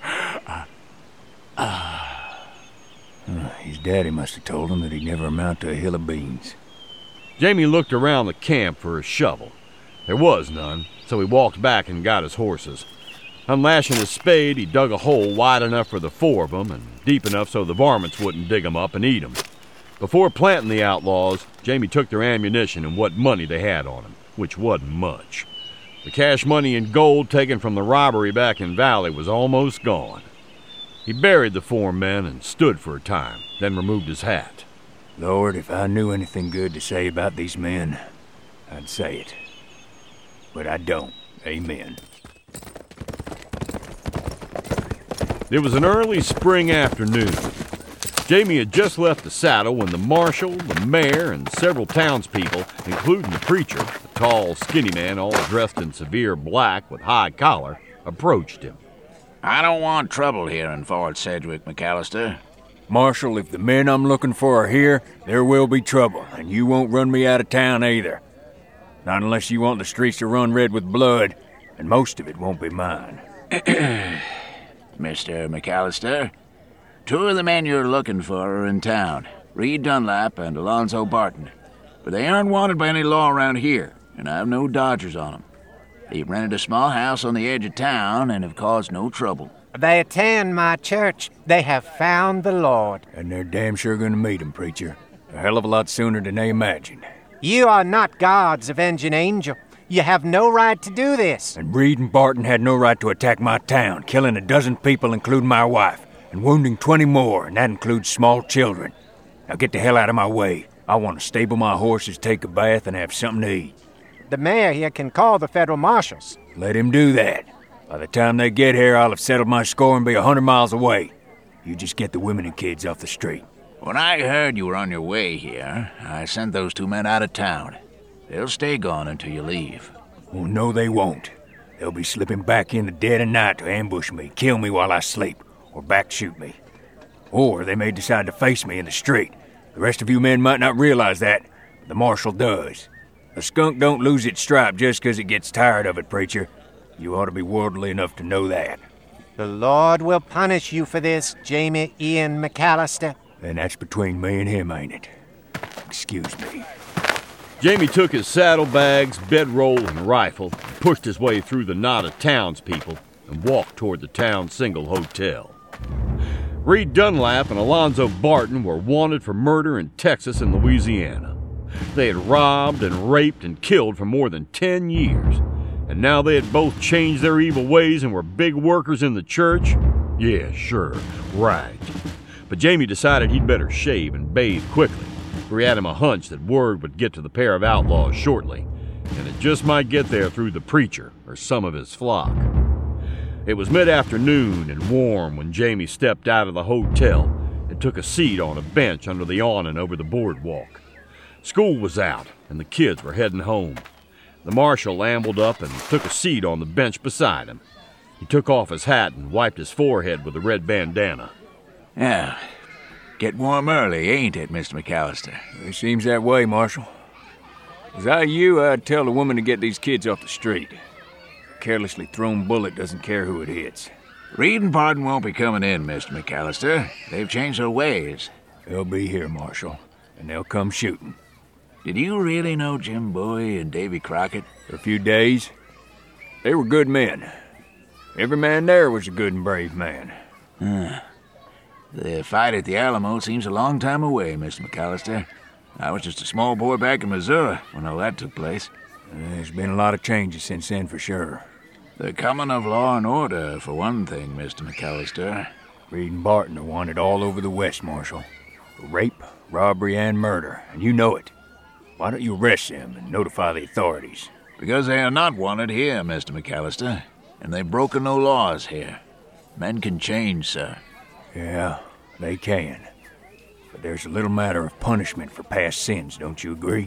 Speaker 7: His daddy must have told him that he'd never amount to a hill of beans.
Speaker 1: Jamie looked around the camp for a shovel. There was none, so he walked back and got his horses. Unlashing his spade, he dug a hole wide enough for the four of them and deep enough so the varmints wouldn't dig 'em up and eat 'em. Before planting the outlaws, Jamie took their ammunition and what money they had on them, which wasn't much. The cash money and gold taken from the robbery back in Valley was almost gone. He buried the four men and stood for a time, then removed his hat.
Speaker 7: Lord, if I knew anything good to say about these men, I'd say it. But I don't. Amen.
Speaker 1: It was an early spring afternoon. Jamie had just left the saddle when the marshal, the mayor, and several townspeople, including the preacher, a tall, skinny man all dressed in severe black with high collar, approached him.
Speaker 11: I don't want trouble here in Fort Sedgwick, McAllister.
Speaker 7: Marshal, if the men I'm looking for are here, there will be trouble, and you won't run me out of town either. Not unless you want the streets to run red with blood, and most of it won't be mine.
Speaker 11: Mr. McAllister, two of the men you're looking for are in town, Reed Dunlap and Alonzo Barton. But they aren't wanted by any law around here, and I have no dodgers on them. They've rented a small house on the edge of town and have caused no trouble.
Speaker 17: They attend my church. They have found the Lord.
Speaker 7: And they're damn sure gonna meet him, preacher. A hell of a lot sooner than they imagined.
Speaker 17: You are not God's avenging angel. You have no right to do this.
Speaker 7: And Reed and Barton had no right to attack my town, killing a dozen people, including my wife, and wounding 20 more, and that includes small children. Now get the hell out of my way. I want to stable my horses, take a bath, and have something to eat.
Speaker 17: The mayor here can call the federal marshals.
Speaker 7: Let him do that. By the time they get here, I'll have settled my score and be 100 miles away. You just get the women and kids off the street.
Speaker 11: When I heard you were on your way here, I sent those two men out of town. They'll stay gone until you leave.
Speaker 7: Well, no, they won't. They'll be slipping back in the dead of night to ambush me, kill me while I sleep, or back-shoot me. Or they may decide to face me in the street. The rest of you men might not realize that, but the marshal does. A skunk don't lose its stripe just 'cause it gets tired of it, preacher. You ought to be worldly enough to know that.
Speaker 17: The Lord will punish you for this, Jamie Ian McAllister.
Speaker 7: Then that's between me and him, ain't it? Excuse me.
Speaker 1: Jamie took his saddlebags, bedroll, and rifle, and pushed his way through the knot of townspeople and walked toward the town's single hotel. Reed Dunlap and Alonzo Barton were wanted for murder in Texas and Louisiana. They had robbed and raped and killed for more than 10 years. And now they had both changed their evil ways and were big workers in the church? Yeah, sure, right. But Jamie decided he'd better shave and bathe quickly, for he had him a hunch that word would get to the pair of outlaws shortly, and it just might get there through the preacher or some of his flock. It was mid-afternoon and warm when Jamie stepped out of the hotel and took a seat on a bench under the awning over the boardwalk. School was out, and the kids were heading home. The marshal ambled up and took a seat on the bench beside him. He took off his hat and wiped his forehead with a red bandana.
Speaker 7: Yeah, get warm early, ain't it, Mr. McAllister? It seems that way, Marshal. As I you, I'd tell the woman to get these kids off the street. A carelessly thrown bullet doesn't care who it hits.
Speaker 18: Reed and Barton won't be coming in, Mr. McAllister. They've changed their ways.
Speaker 7: They'll be here, Marshal, and they'll come shooting.
Speaker 18: Did you really know Jim Bowie and Davy Crockett?
Speaker 7: For a few days. They were good men. Every man there was a good and brave man.
Speaker 18: The fight at the Alamo seems a long time away, Mr. McAllister. I was just a small boy back in Missouri when all that took place.
Speaker 7: There's been a lot of changes since then, for sure.
Speaker 18: The coming of law and order, for one thing, Mr. McAllister.
Speaker 7: Reed and Barton are wanted all over the West, Marshal. For rape, robbery, and murder, and you know it. Why don't you arrest them and notify the authorities?
Speaker 18: Because they are not wanted here, Mr. McAllister. And they've broken no laws here. Men can change, sir.
Speaker 7: Yeah, they can. But there's a little matter of punishment for past sins, don't you agree?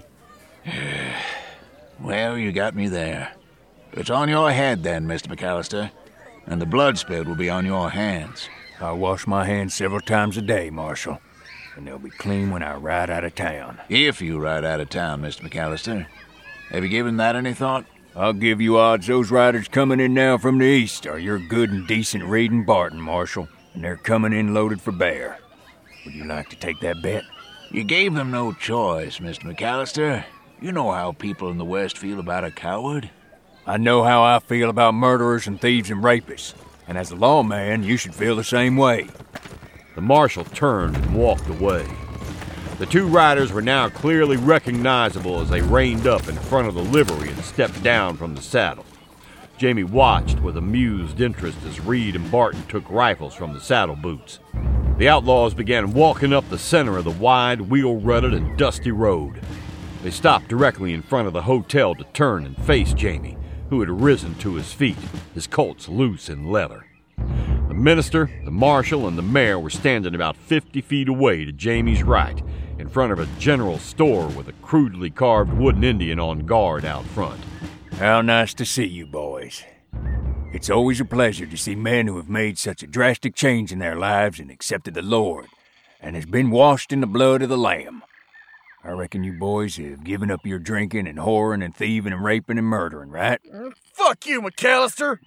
Speaker 18: Well, you got me there. It's on your head then, Mr. McAllister. And the blood spilled will be on your hands.
Speaker 7: I wash my hands several times a day, Marshal. And they'll be clean when I ride out of town.
Speaker 18: If you ride out of town, Mr. McAllister. Have you given that any thought?
Speaker 7: I'll give you odds those riders coming in now from the east are your good and decent Reed and Barton, Marshal. And they're coming in loaded for bear. Would you like to take that bet?
Speaker 18: You gave them no choice, Mr. McAllister. You know how people in the West feel about a coward.
Speaker 7: I know how I feel about murderers and thieves and rapists. And as a lawman, you should feel the same way.
Speaker 1: The marshal turned and walked away. The two riders were now clearly recognizable as they reined up in front of the livery and stepped down from the saddle. Jamie watched with amused interest as Reed and Barton took rifles from the saddle boots. The outlaws began walking up the center of the wide, wheel-rutted and dusty road. They stopped directly in front of the hotel to turn and face Jamie, who had risen to his feet, his Colts loose in leather. The minister, the marshal, and the mayor were standing about 50 feet away to Jamie's right, in front of a general store with a crudely carved wooden Indian on guard out front.
Speaker 7: How nice to see you, boys. It's always a pleasure to see men who have made such a drastic change in their lives and accepted the Lord, and has been washed in the blood of the Lamb. I reckon you boys have given up your drinking and whoring and thieving and raping and murdering, right?
Speaker 19: Fuck you, McAllister!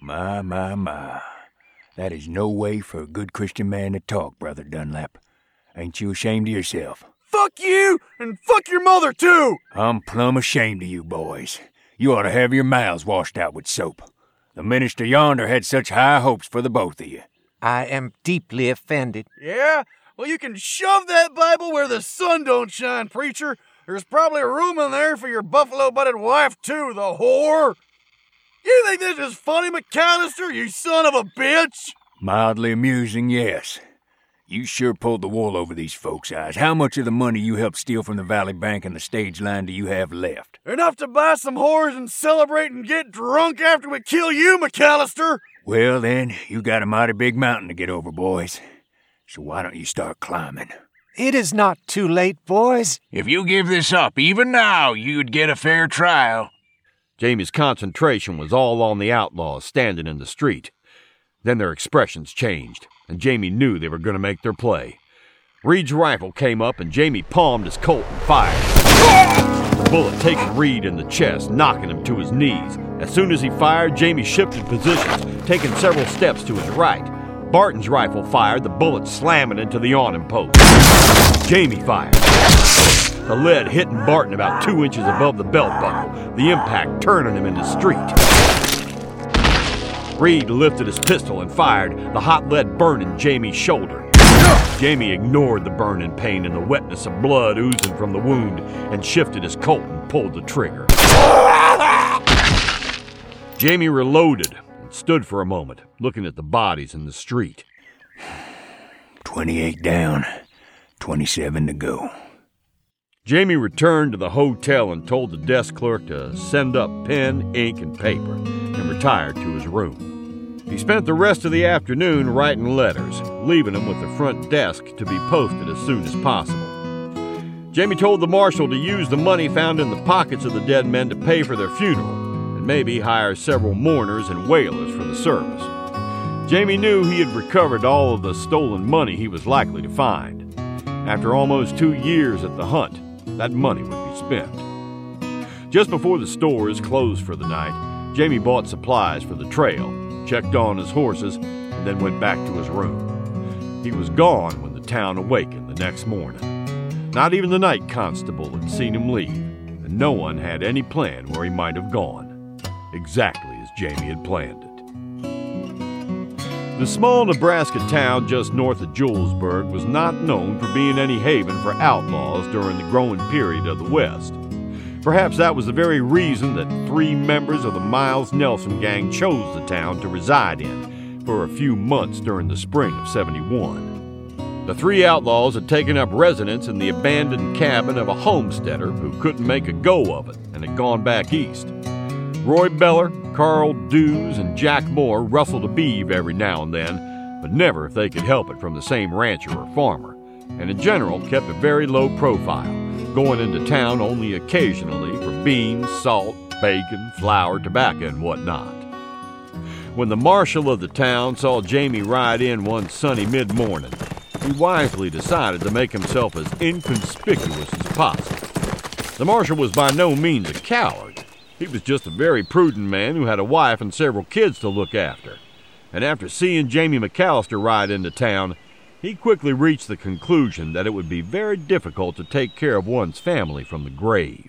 Speaker 7: My. That is no way for a good Christian man to talk, Brother Dunlap. Ain't you ashamed of yourself?
Speaker 19: Fuck you, and fuck your mother, too!
Speaker 7: I'm plumb ashamed of you boys. You ought to have your mouths washed out with soap. The minister yonder had such high hopes for the both of you.
Speaker 17: I am deeply offended.
Speaker 19: Yeah? Well, you can shove that Bible where the sun don't shine, preacher. There's probably room in there for your buffalo-butted wife, too, the whore. You think this is funny, McAllister, you son of a bitch?
Speaker 7: Mildly amusing, yes. You sure pulled the wool over these folks' eyes. How much of the money you helped steal from the Valley Bank and the stage line do you have left?
Speaker 19: Enough to buy some whores and celebrate and get drunk after we kill you, McAllister.
Speaker 7: Well, then, you got a mighty big mountain to get over, boys. So why don't you start climbing?
Speaker 17: It is not too late, boys.
Speaker 18: If you give this up, even now, you'd get a fair trial.
Speaker 1: Jamie's concentration was all on the outlaws standing in the street. Then their expressions changed, and Jamie knew they were going to make their play. Reed's rifle came up, and Jamie palmed his Colt and fired. The bullet taking Reed in the chest, knocking him to his knees. As soon as he fired, Jamie shifted positions, taking several steps to his right. Barton's rifle fired, the bullet slamming into the awning post. Jamie fired. The lead hitting Barton about 2 inches above the belt buckle, the impact turning him in the street. Reed lifted his pistol and fired, the hot lead burning Jamie's shoulder. Jamie ignored the burning pain and the wetness of blood oozing from the wound and shifted his Colt and pulled the trigger. Jamie reloaded and stood for a moment, looking at the bodies in the street.
Speaker 7: 28 down, 27 to go.
Speaker 1: Jamie returned to the hotel and told the desk clerk to send up pen, ink, and paper, and retired to his room. He spent the rest of the afternoon writing letters, leaving them with the front desk to be posted as soon as possible. Jamie told the marshal to use the money found in the pockets of the dead men to pay for their funeral, and maybe hire several mourners and wailers for the service. Jamie knew he had recovered all of the stolen money he was likely to find. After almost 2 years at the hunt, that money would be spent. Just before the stores closed for the night, Jamie bought supplies for the trail, checked on his horses, and then went back to his room. He was gone when the town awakened the next morning. Not even the night constable had seen him leave, and no one had any plan where he might have gone, exactly as Jamie had planned it. The small Nebraska town just north of Julesburg was not known for being any haven for outlaws during the growing period of the West. Perhaps that was the very reason that 3 members of the Miles Nelson gang chose the town to reside in for a few months during the spring of '71. The 3 outlaws had taken up residence in the abandoned cabin of a homesteader who couldn't make a go of it and had gone back east. Roy Beller, Carl Dews, and Jack Moore rustled a beeve every now and then, but never if they could help it from the same rancher or farmer, and in general kept a very low profile, going into town only occasionally for beans, salt, bacon, flour, tobacco, and whatnot. When the marshal of the town saw Jamie ride in one sunny mid-morning, he wisely decided to make himself as inconspicuous as possible. The marshal was by no means a coward. He was just a very prudent man who had a wife and several kids to look after. And after seeing Jamie McAllister ride into town, he quickly reached the conclusion that it would be very difficult to take care of one's family from the grave.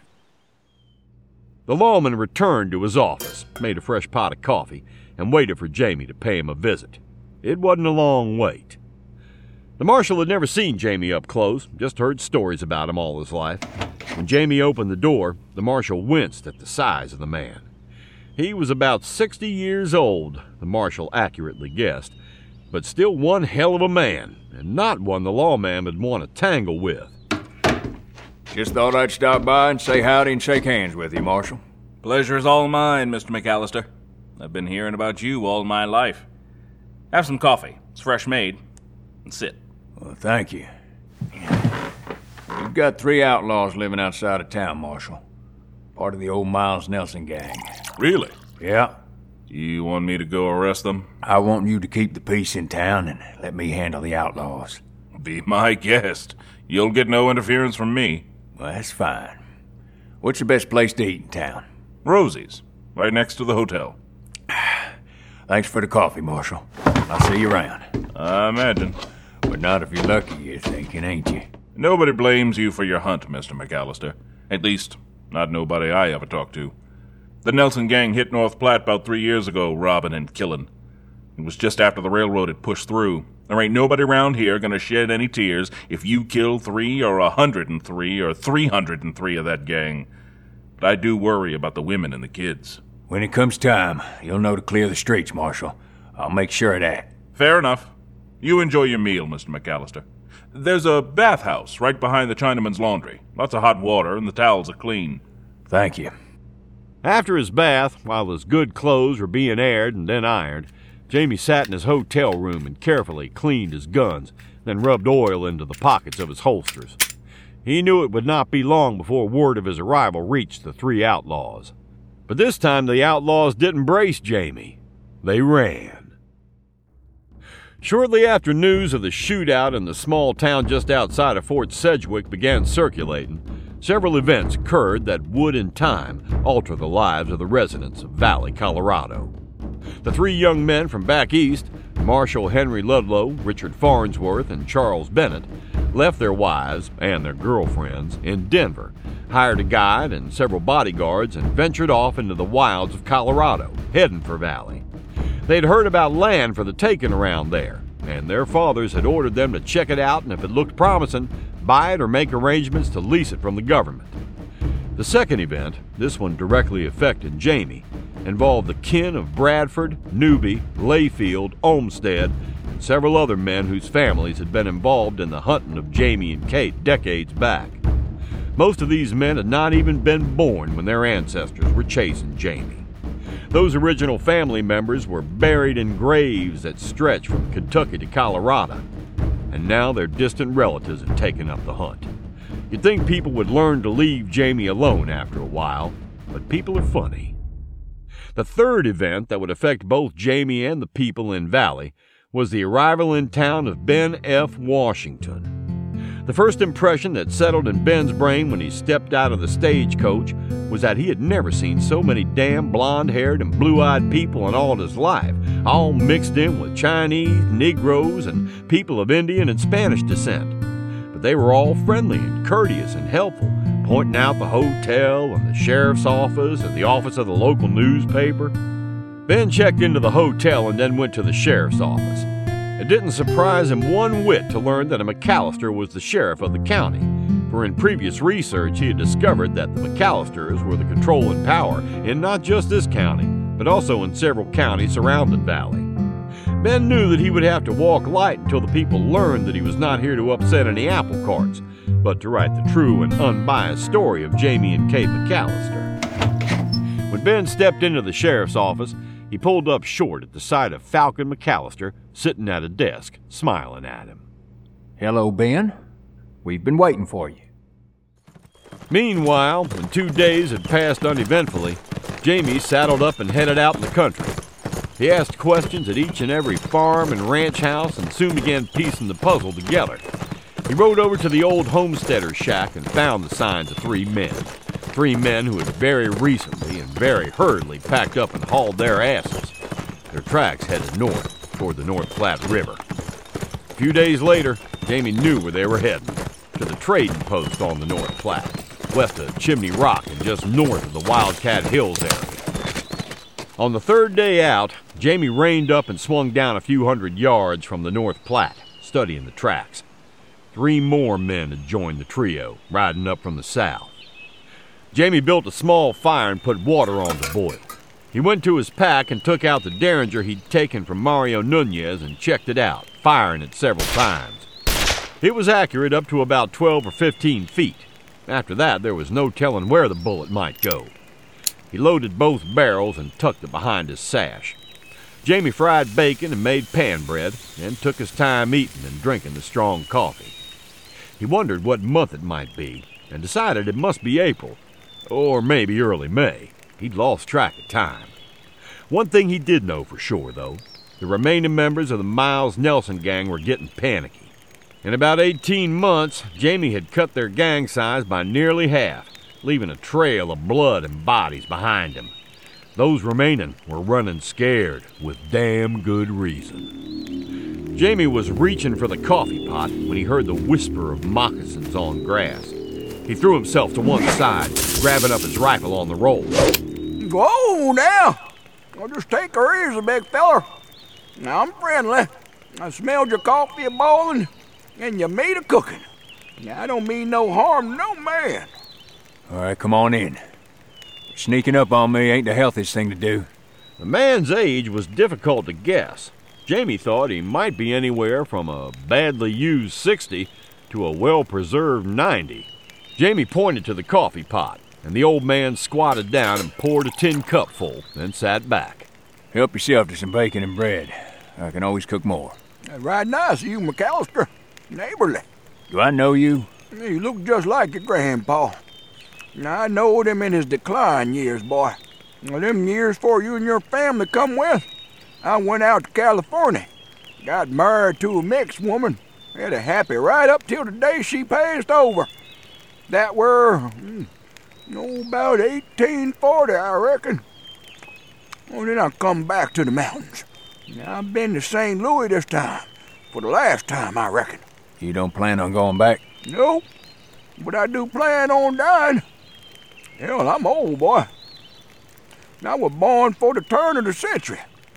Speaker 1: The lawman returned to his office, made a fresh pot of coffee, and waited for Jamie to pay him a visit. It wasn't a long wait. The marshal had never seen Jamie up close, just heard stories about him all his life. When Jamie opened the door, the marshal winced at the size of the man. He was about 60 years old, the marshal accurately guessed, but still one hell of a man, and not one the lawman would want to tangle with.
Speaker 7: Just thought I'd stop by and say howdy and shake hands with you, Marshal.
Speaker 20: Pleasure is all mine, Mr. McAllister. I've been hearing about you all my life. Have some coffee. It's fresh made. And sit.
Speaker 7: Well, thank you. You've got 3 outlaws living outside of town, Marshal. Part of the old Miles Nelson gang.
Speaker 20: Really?
Speaker 7: Yeah.
Speaker 20: Do you want me to go arrest them?
Speaker 7: I want you to keep the peace in town and let me handle the outlaws.
Speaker 20: Be my guest. You'll get no interference from me.
Speaker 7: Well, that's fine. What's the best place to eat in town?
Speaker 20: Rosie's, right next to the hotel.
Speaker 7: Thanks for the coffee, Marshal. I'll see you around.
Speaker 20: I imagine.
Speaker 7: But not if you're lucky, you're thinking, ain't you?
Speaker 20: Nobody blames you for your hunt, Mr. McAllister. At least, not nobody I ever talked to. The Nelson gang hit North Platte about 3 years ago, robbing and killing. It was just after the railroad had pushed through. There ain't nobody around here gonna shed any tears if you kill 3 or 103 or 303 of that gang. But I do worry about the women and the kids.
Speaker 7: When it comes time, you'll know to clear the streets, Marshal. I'll make sure of that.
Speaker 20: Fair enough. You enjoy your meal, Mr. McAllister. There's a bathhouse right behind the Chinaman's laundry. Lots of hot water, and the towels are clean.
Speaker 7: Thank you.
Speaker 1: After his bath, while his good clothes were being aired and then ironed, Jamie sat in his hotel room and carefully cleaned his guns, then rubbed oil into the pockets of his holsters. He knew it would not be long before word of his arrival reached the 3 outlaws. But this time the outlaws didn't brace Jamie. They ran. Shortly after news of the shootout in the small town just outside of Fort Sedgwick began circulating, several events occurred that would in time alter the lives of the residents of Valley, Colorado. The 3 young men from back east, Marshal Henry Ludlow, Richard Farnsworth, and Charles Bennett, left their wives and their girlfriends in Denver, hired a guide and several bodyguards, and ventured off into the wilds of Colorado, heading for Valley. They'd heard about land for the taking around there, and their fathers had ordered them to check it out, and if it looked promising, buy it or make arrangements to lease it from the government. The second event, this one directly affected Jamie, involved the kin of Bradford, Newby, Layfield, Olmsted, and and several other men whose families had been involved in the hunting of Jamie and Kate decades back. Most of these men had not even been born when their ancestors were chasing Jamie. Those original family members were buried in graves that stretched from Kentucky to Colorado, and now their distant relatives had taken up the hunt. You'd think people would learn to leave Jamie alone after a while, but people are funny. The third event that would affect both Jamie and the people in Valley was the arrival in town of Ben F. Washington. The first impression that settled in Ben's brain when he stepped out of the stagecoach was that he had never seen so many damn blonde-haired and blue-eyed people in all his life, all mixed in with Chinese, Negroes, and people of Indian and Spanish descent. But they were all friendly and courteous and helpful, pointing out the hotel and the sheriff's office and the office of the local newspaper. Ben checked into the hotel and then went to the sheriff's office. It didn't surprise him one whit to learn that a McAllister was the sheriff of the county, for in previous research he had discovered that the McAllisters were the controlling power in not just this county, but also in several counties surrounding Valley. Ben knew that he would have to walk light until the people learned that he was not here to upset any apple carts, but to write the true and unbiased story of Jamie and Kate McAllister. When Ben stepped into the sheriff's office, he pulled up short at the sight of Falcon McAllister sitting at a desk, smiling at him.
Speaker 10: Hello, Ben. We've been waiting for you.
Speaker 1: Meanwhile, when 2 days had passed uneventfully, Jamie saddled up and headed out in the country. He asked questions at each and every farm and ranch house and soon began piecing the puzzle together. He rode over to the old homesteader's shack and found the signs of 3 men. 3 men who had very recently and very hurriedly packed up and hauled their asses. Their tracks headed north, toward the North Platte River. A few days later, Jamie knew where they were heading, to the trading post on the North Platte, west of Chimney Rock and just north of the Wildcat Hills area. On the 3rd day out, Jamie reined up and swung down a few hundred yards from the North Platte, studying the tracks. 3 more men had joined the trio, riding up from the south. Jamie built a small fire and put water on to boil. He went to his pack and took out the Derringer he'd taken from Mario Nunez and checked it out, firing it several times. It was accurate up to about 12 or 15 feet. After that, there was no telling where the bullet might go. He loaded both barrels and tucked it behind his sash. Jamie fried bacon and made pan bread, and took his time eating and drinking the strong coffee. He wondered what month it might be, and decided it must be April, or maybe early May. He'd lost track of time. One thing he did know for sure, though, the remaining members of the Miles Nelson gang were getting panicky. In about 18 months, Jamie had cut their gang size by nearly half, leaving a trail of blood and bodies behind him. Those remaining were running scared, with damn good reason. Jamie was reaching for the coffee pot when he heard the whisper of moccasins on grass. He threw himself to one side, grabbing up his rifle on the roll.
Speaker 19: Whoa, now! Well, just take her easy, big feller. Now, I'm friendly. I smelled your coffee a-boiling and your meat a-cooking. Now, I don't mean no harm to no man.
Speaker 7: All right, come on in. Sneaking up on me ain't the healthiest thing to do.
Speaker 1: The man's age was difficult to guess. Jamie thought he might be anywhere from a badly used 60 to a well-preserved 90. Jamie pointed to the coffee pot, and the old man squatted down and poured a tin cupful, then sat back.
Speaker 7: Help yourself to some bacon and bread. I can always cook more.
Speaker 19: Right nice of you, McAllister. Neighborly.
Speaker 7: Do I know you?
Speaker 19: You look just like your grandpa. Now, I knowed him in his decline years, boy. Well, them years before you and your family come with, I went out to California. Got married to a mixed woman. Had a happy right up till the day she passed over. That were, about 1840, I reckon. Well, then I come back to the mountains. Now, I've been to St. Louis this time, for the last time, I reckon.
Speaker 7: You don't plan on going back?
Speaker 19: Nope, but I do plan on dying. Hell, I'm old, boy. I was born for the turn of the century.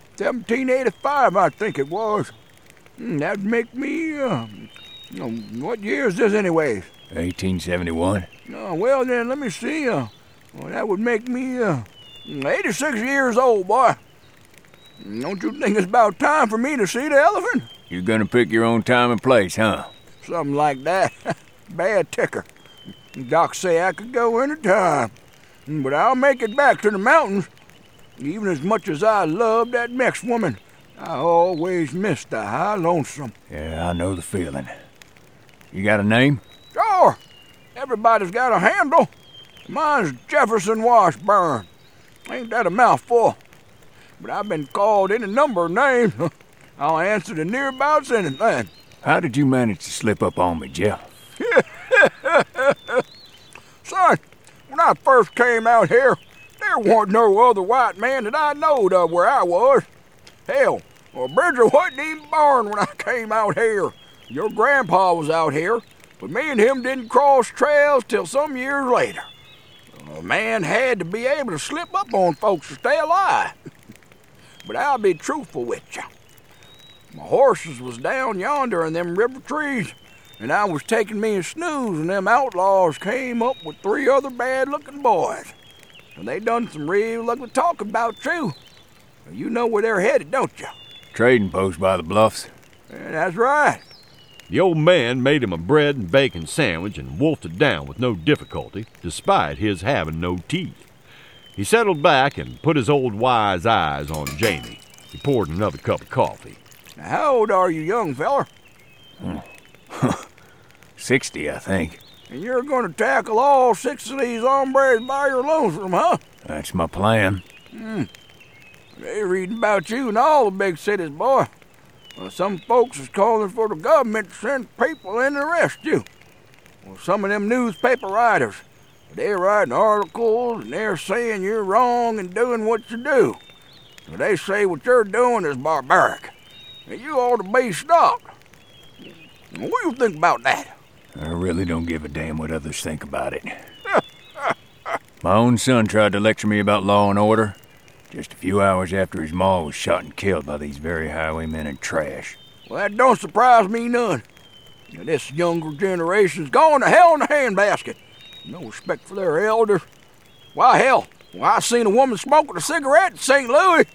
Speaker 19: 1785, I think it was. That'd make me, what year is this anyways?
Speaker 7: 1871.
Speaker 19: Well then, let me see. That would make me 86 years old, boy. Don't you think it's about time for me to see the elephant?
Speaker 7: You're gonna pick your own time and place, huh?
Speaker 13: Something like that. Bad ticker. Doc say I could go any time, but I'll make it back to the mountains. Even as much as I love that Mex woman, I always miss the high lonesome.
Speaker 7: Yeah, I know the feeling. You got a name?
Speaker 13: Sure. Everybody's got a handle. Mine's Jefferson Washburn. Ain't that a mouthful? But I've been called any number of names. I'll answer to near about anything.
Speaker 7: How did you manage to slip up on me, Jeff?
Speaker 13: Son, when I first came out here, there wasn't no other white man that I knowed of where I was. Hell, Bridger wasn't even born when I came out here. Your grandpa was out here, but me and him didn't cross trails till some years later. A man had to be able to slip up on folks to stay alive. But I'll be truthful with you. My horses was down yonder in them river trees, and I was taking me a snooze, and them outlaws came up with 3 other bad-looking boys. And they done some real ugly talk about you. You know where they're headed, don't you?
Speaker 7: Trading post by the bluffs.
Speaker 13: That's right.
Speaker 1: The old man made him a bread and bacon sandwich and wolfed it down with no difficulty, despite his having no teeth. He settled back and put his old wise eyes on Jamie. He poured another cup of coffee.
Speaker 13: Now, how old are you, young feller?
Speaker 7: 60, I think.
Speaker 13: And you're going to tackle all 6 of these hombres by your lonesome, huh?
Speaker 7: That's my plan.
Speaker 13: They reading about you in all the big cities, boy. Some folks is calling for the government to send people in to arrest you. Well, some of them newspaper writers, they're writing articles and they're saying you're wrong in doing what you do. They say what you're doing is barbaric. And you ought to be stopped. What do you think about that?
Speaker 7: I really don't give a damn what others think about it. My own son tried to lecture me about law and order, just a few hours after his ma was shot and killed by these very highwaymen and trash.
Speaker 13: Well, that don't surprise me none. This younger generation's gone to hell in a handbasket. No respect for their elders. Why, hell, I seen a woman smoking a cigarette in St. Louis.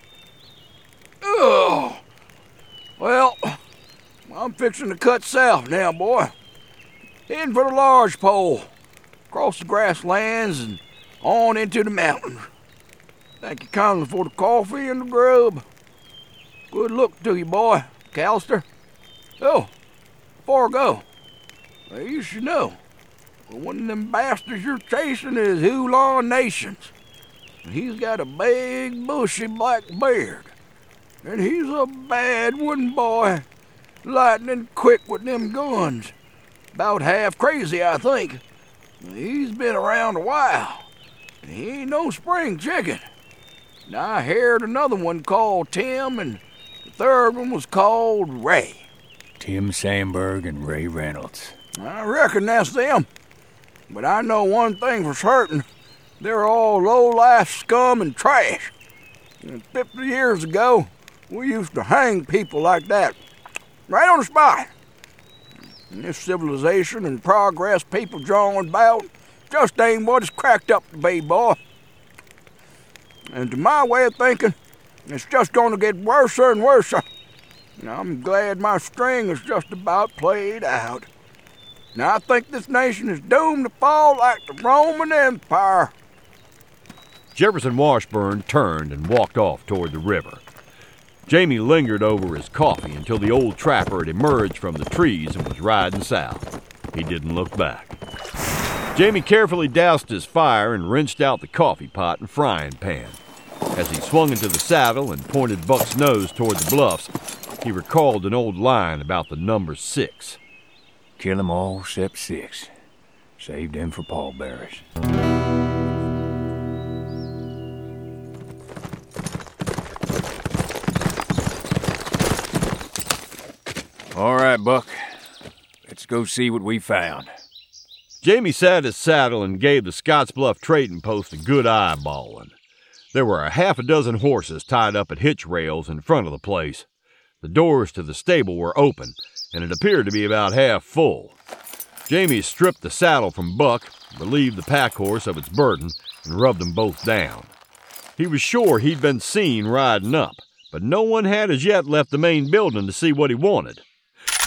Speaker 13: Ugh. Well, I'm fixing to cut south now, boy. Heading for the Large Pole, across the grasslands and on into the mountains. Thank you kindly for the coffee and the grub. Good luck to you, boy, McAllister. Oh, before I go, you should know, one of them bastards you're chasing is Huron Nations. He's got a big, bushy black beard. And he's a bad one, boy. Lightning quick with them guns. About half crazy, I think. He's been around a while. He ain't no spring chicken. Now, I heard another one called Tim, and the third one was called Ray.
Speaker 7: Tim Sandberg and Ray Reynolds.
Speaker 13: I reckon that's them. But I know one thing for certain. They're all low-life scum and trash. 50 years ago, we used to hang people like that. Right on the spot. And this civilization and progress people drawing about just ain't what it's cracked up to be, boy. And to my way of thinking, it's just gonna get worse and worse. Now, I'm glad my string is just about played out. Now, I think this nation is doomed to fall like the Roman Empire.
Speaker 1: Jefferson Washburn turned and walked off toward the river. Jamie lingered over his coffee until the old trapper had emerged from the trees and was riding south. He didn't look back. Jamie carefully doused his fire and rinsed out the coffee pot and frying pan. As he swung into the saddle and pointed Buck's nose toward the bluffs, he recalled an old line about the number 6.
Speaker 7: Kill 'em all except 6. Save them for pallbearers. All right, Buck. Let's go see what we found.
Speaker 1: Jamie sat his saddle and gave the Scottsbluff trading post a good eyeballing. There were a half a dozen horses tied up at hitch rails in front of the place. The doors to the stable were open, and it appeared to be about half full. Jamie stripped the saddle from Buck, relieved the pack horse of its burden, and rubbed them both down. He was sure he'd been seen riding up, but no one had as yet left the main building to see what he wanted.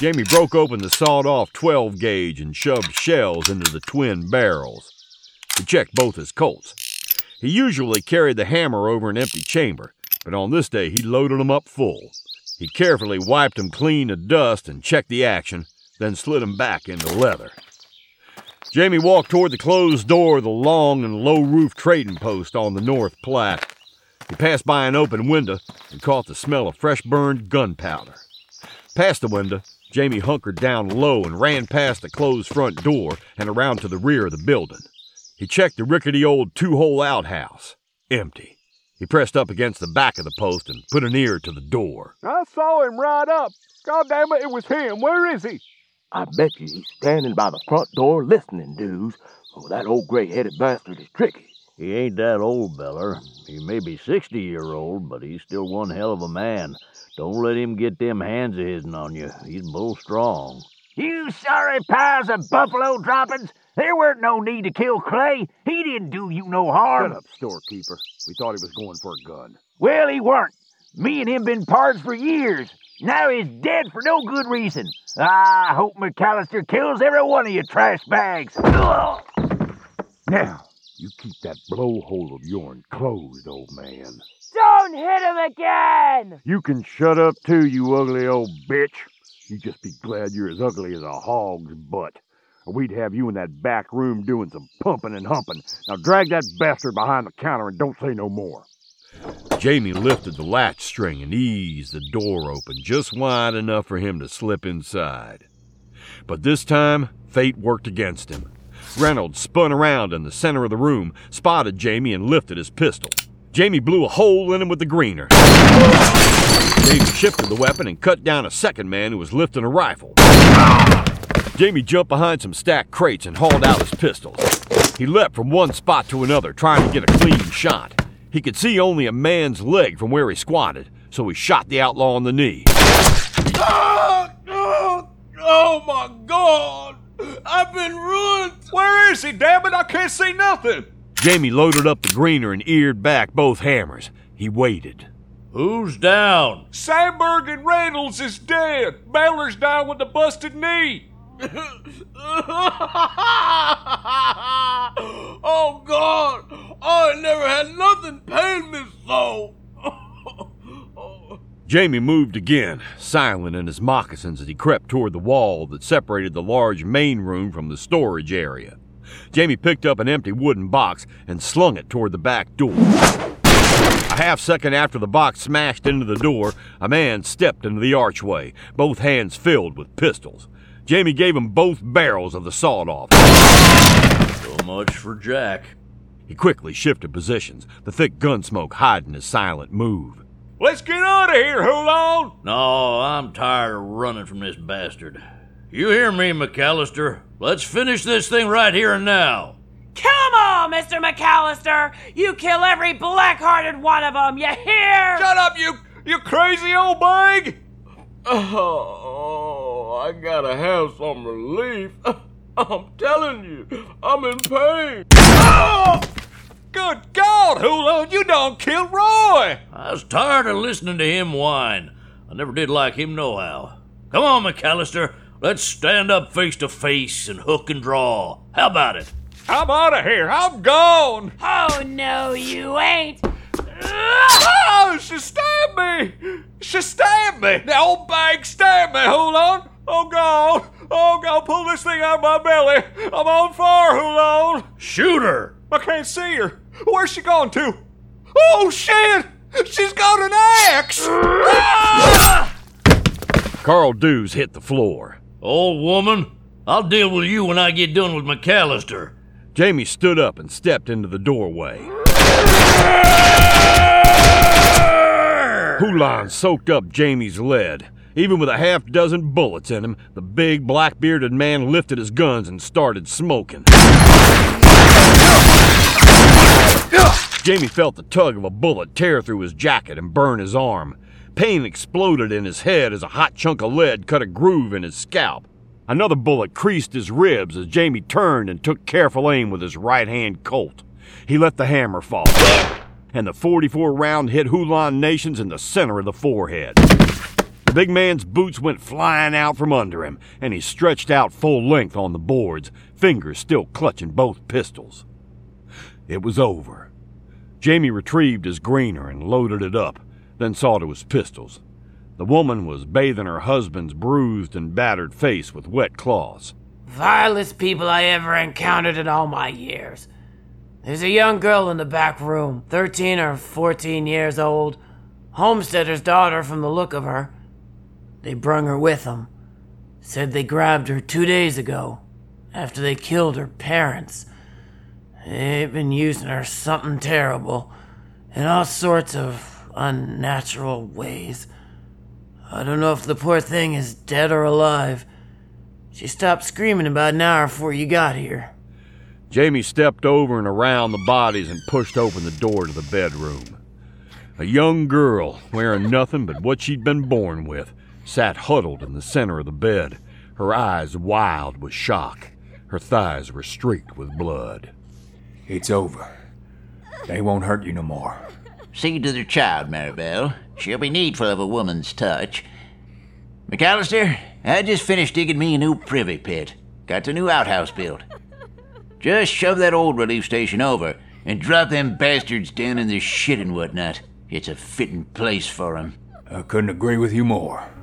Speaker 1: Jamie broke open the sawed-off 12-gauge and shoved shells into the twin barrels. He checked both his Colts. He usually carried the hammer over an empty chamber, but on this day he loaded them up full. He carefully wiped them clean of dust and checked the action, then slid them back into leather. Jamie walked toward the closed door of the long and low-roofed trading post on the North Platte. He passed by an open window and caught the smell of fresh-burned gunpowder. Past the window, Jamie hunkered down low and ran past the closed front door and around to the rear of the building. He checked the rickety old two-hole outhouse. Empty. He pressed up against the back of the post and put an ear to the door.
Speaker 12: I saw him right up. God damn it, it was him. Where is he?
Speaker 21: I bet you he's standing by the front door listening, dudes. Oh, that old gray-headed bastard is tricky.
Speaker 22: He ain't that old, Beller. He may be 60-year-old, but he's still one hell of a man. Don't let him get them hands of his'n on you. He's bull strong.
Speaker 18: You sorry piles of buffalo droppings! There weren't no need to kill Clay. He didn't do you no harm.
Speaker 12: Shut up, storekeeper. We thought he was going for a gun.
Speaker 18: Well, he weren't. Me and him been pards for years. Now he's dead for no good reason. I hope McAllister kills every one of you trash bags. Ugh.
Speaker 12: Now, you keep that blowhole of yourn closed, old man.
Speaker 23: Don't hit him again!
Speaker 12: You can shut up too, you ugly old bitch. You just be glad you're as ugly as a hog's butt, or we'd have you in that back room doing some pumping and humping. Now drag that bastard behind the counter and don't say no more.
Speaker 1: Jamie lifted the latch string and eased the door open just wide enough for him to slip inside. But this time, fate worked against him. Reynolds spun around in the center of the room, spotted Jamie, and lifted his pistol. Jamie blew a hole in him with the greener. Jamie shifted the weapon and cut down a second man who was lifting a rifle. Jamie jumped behind some stacked crates and hauled out his pistols. He leapt from one spot to another, trying to get a clean shot. He could see only a man's leg from where he squatted, so he shot the outlaw on the knee.
Speaker 19: Oh my God! I've been ruined! Where is he, damn it? I can't see nothing!
Speaker 1: Jamie loaded up the greener and eared back both hammers. He waited.
Speaker 22: Who's down?
Speaker 19: Sandberg and Reynolds is dead. Beller's down with a busted knee. Oh, God! I never had nothing pain me so.
Speaker 1: Jamie moved again, silent in his moccasins as he crept toward the wall that separated the large main room from the storage area. Jamie picked up an empty wooden box and slung it toward the back door. A half second after the box smashed into the door, a man stepped into the archway, both hands filled with pistols. Jamie gave him both barrels of the sawed-off.
Speaker 22: So much for Jack.
Speaker 1: He quickly shifted positions, the thick gun smoke hiding his silent move.
Speaker 19: Let's get out of here, Hulon!
Speaker 22: No, I'm tired of running from this bastard. You hear me, McAllister? Let's finish this thing right here and now.
Speaker 23: Come on, Mr. McAllister! You kill every black-hearted one of them, you hear?
Speaker 19: Shut up, you crazy old bag! Oh, I gotta have some relief. I'm telling you, I'm in pain. Oh! Good God, Hulon, you done killed Roy!
Speaker 22: I was tired of listening to him whine. I never did like him nohow. Come on, McAllister. Let's stand up face to face and hook and draw. How about it?
Speaker 19: I'm out of here. I'm gone.
Speaker 23: Oh, no, you ain't.
Speaker 19: Oh, she stabbed me. She stabbed me. The old bag stabbed me. Hold on. Oh, God. Oh, God, pull this thing out of my belly. I'm on fire, Hulon.
Speaker 22: Shoot her.
Speaker 19: I can't see her. Where's she gone to? Oh, shit. She's got an axe.
Speaker 1: Carl Dews hit the floor.
Speaker 22: Old woman, I'll deal with you when I get done with McAllister.
Speaker 1: Jamie stood up and stepped into the doorway. Hulon soaked up Jamie's lead. Even with a half-dozen bullets in him, the big, black-bearded man lifted his guns and started smoking. Jamie felt the tug of a bullet tear through his jacket and burn his arm. Pain exploded in his head as a hot chunk of lead cut a groove in his scalp. Another bullet creased his ribs as Jamie turned and took careful aim with his right-hand Colt. He let the hammer fall, and the .44 round hit Hulon Nations in the center of the forehead. The big man's boots went flying out from under him, and he stretched out full length on the boards, fingers still clutching both pistols. It was over. Jamie retrieved his greener and loaded it up, then saw to his pistols. The woman was bathing her husband's bruised and battered face with wet cloths.
Speaker 23: Vilest people I ever encountered in all my years. There's a young girl in the back room, 13 or 14 years old. Homesteader's daughter from the look of her. They brung her with them. Said they grabbed her 2 days ago, after they killed her parents. They've been using her something terrible, in all sorts of unnatural ways. I don't know if the poor thing is dead or alive. She stopped screaming about an hour before you got here.
Speaker 1: Jamie stepped over and around the bodies and pushed open the door to the bedroom. A young girl, wearing nothing but what she'd been born with, sat huddled in the center of the bed, her eyes wild with shock. Her thighs were streaked with blood.
Speaker 7: It's over. They won't hurt you no more.
Speaker 2: See to the child, Maribel. She'll be needful of a woman's touch. McAllister, I just finished digging me a new privy pit. Got the new outhouse built. Just shove that old relief station over and drop them bastards down in the shit and whatnot. It's a fitting place for 'em.
Speaker 7: I couldn't agree with you more.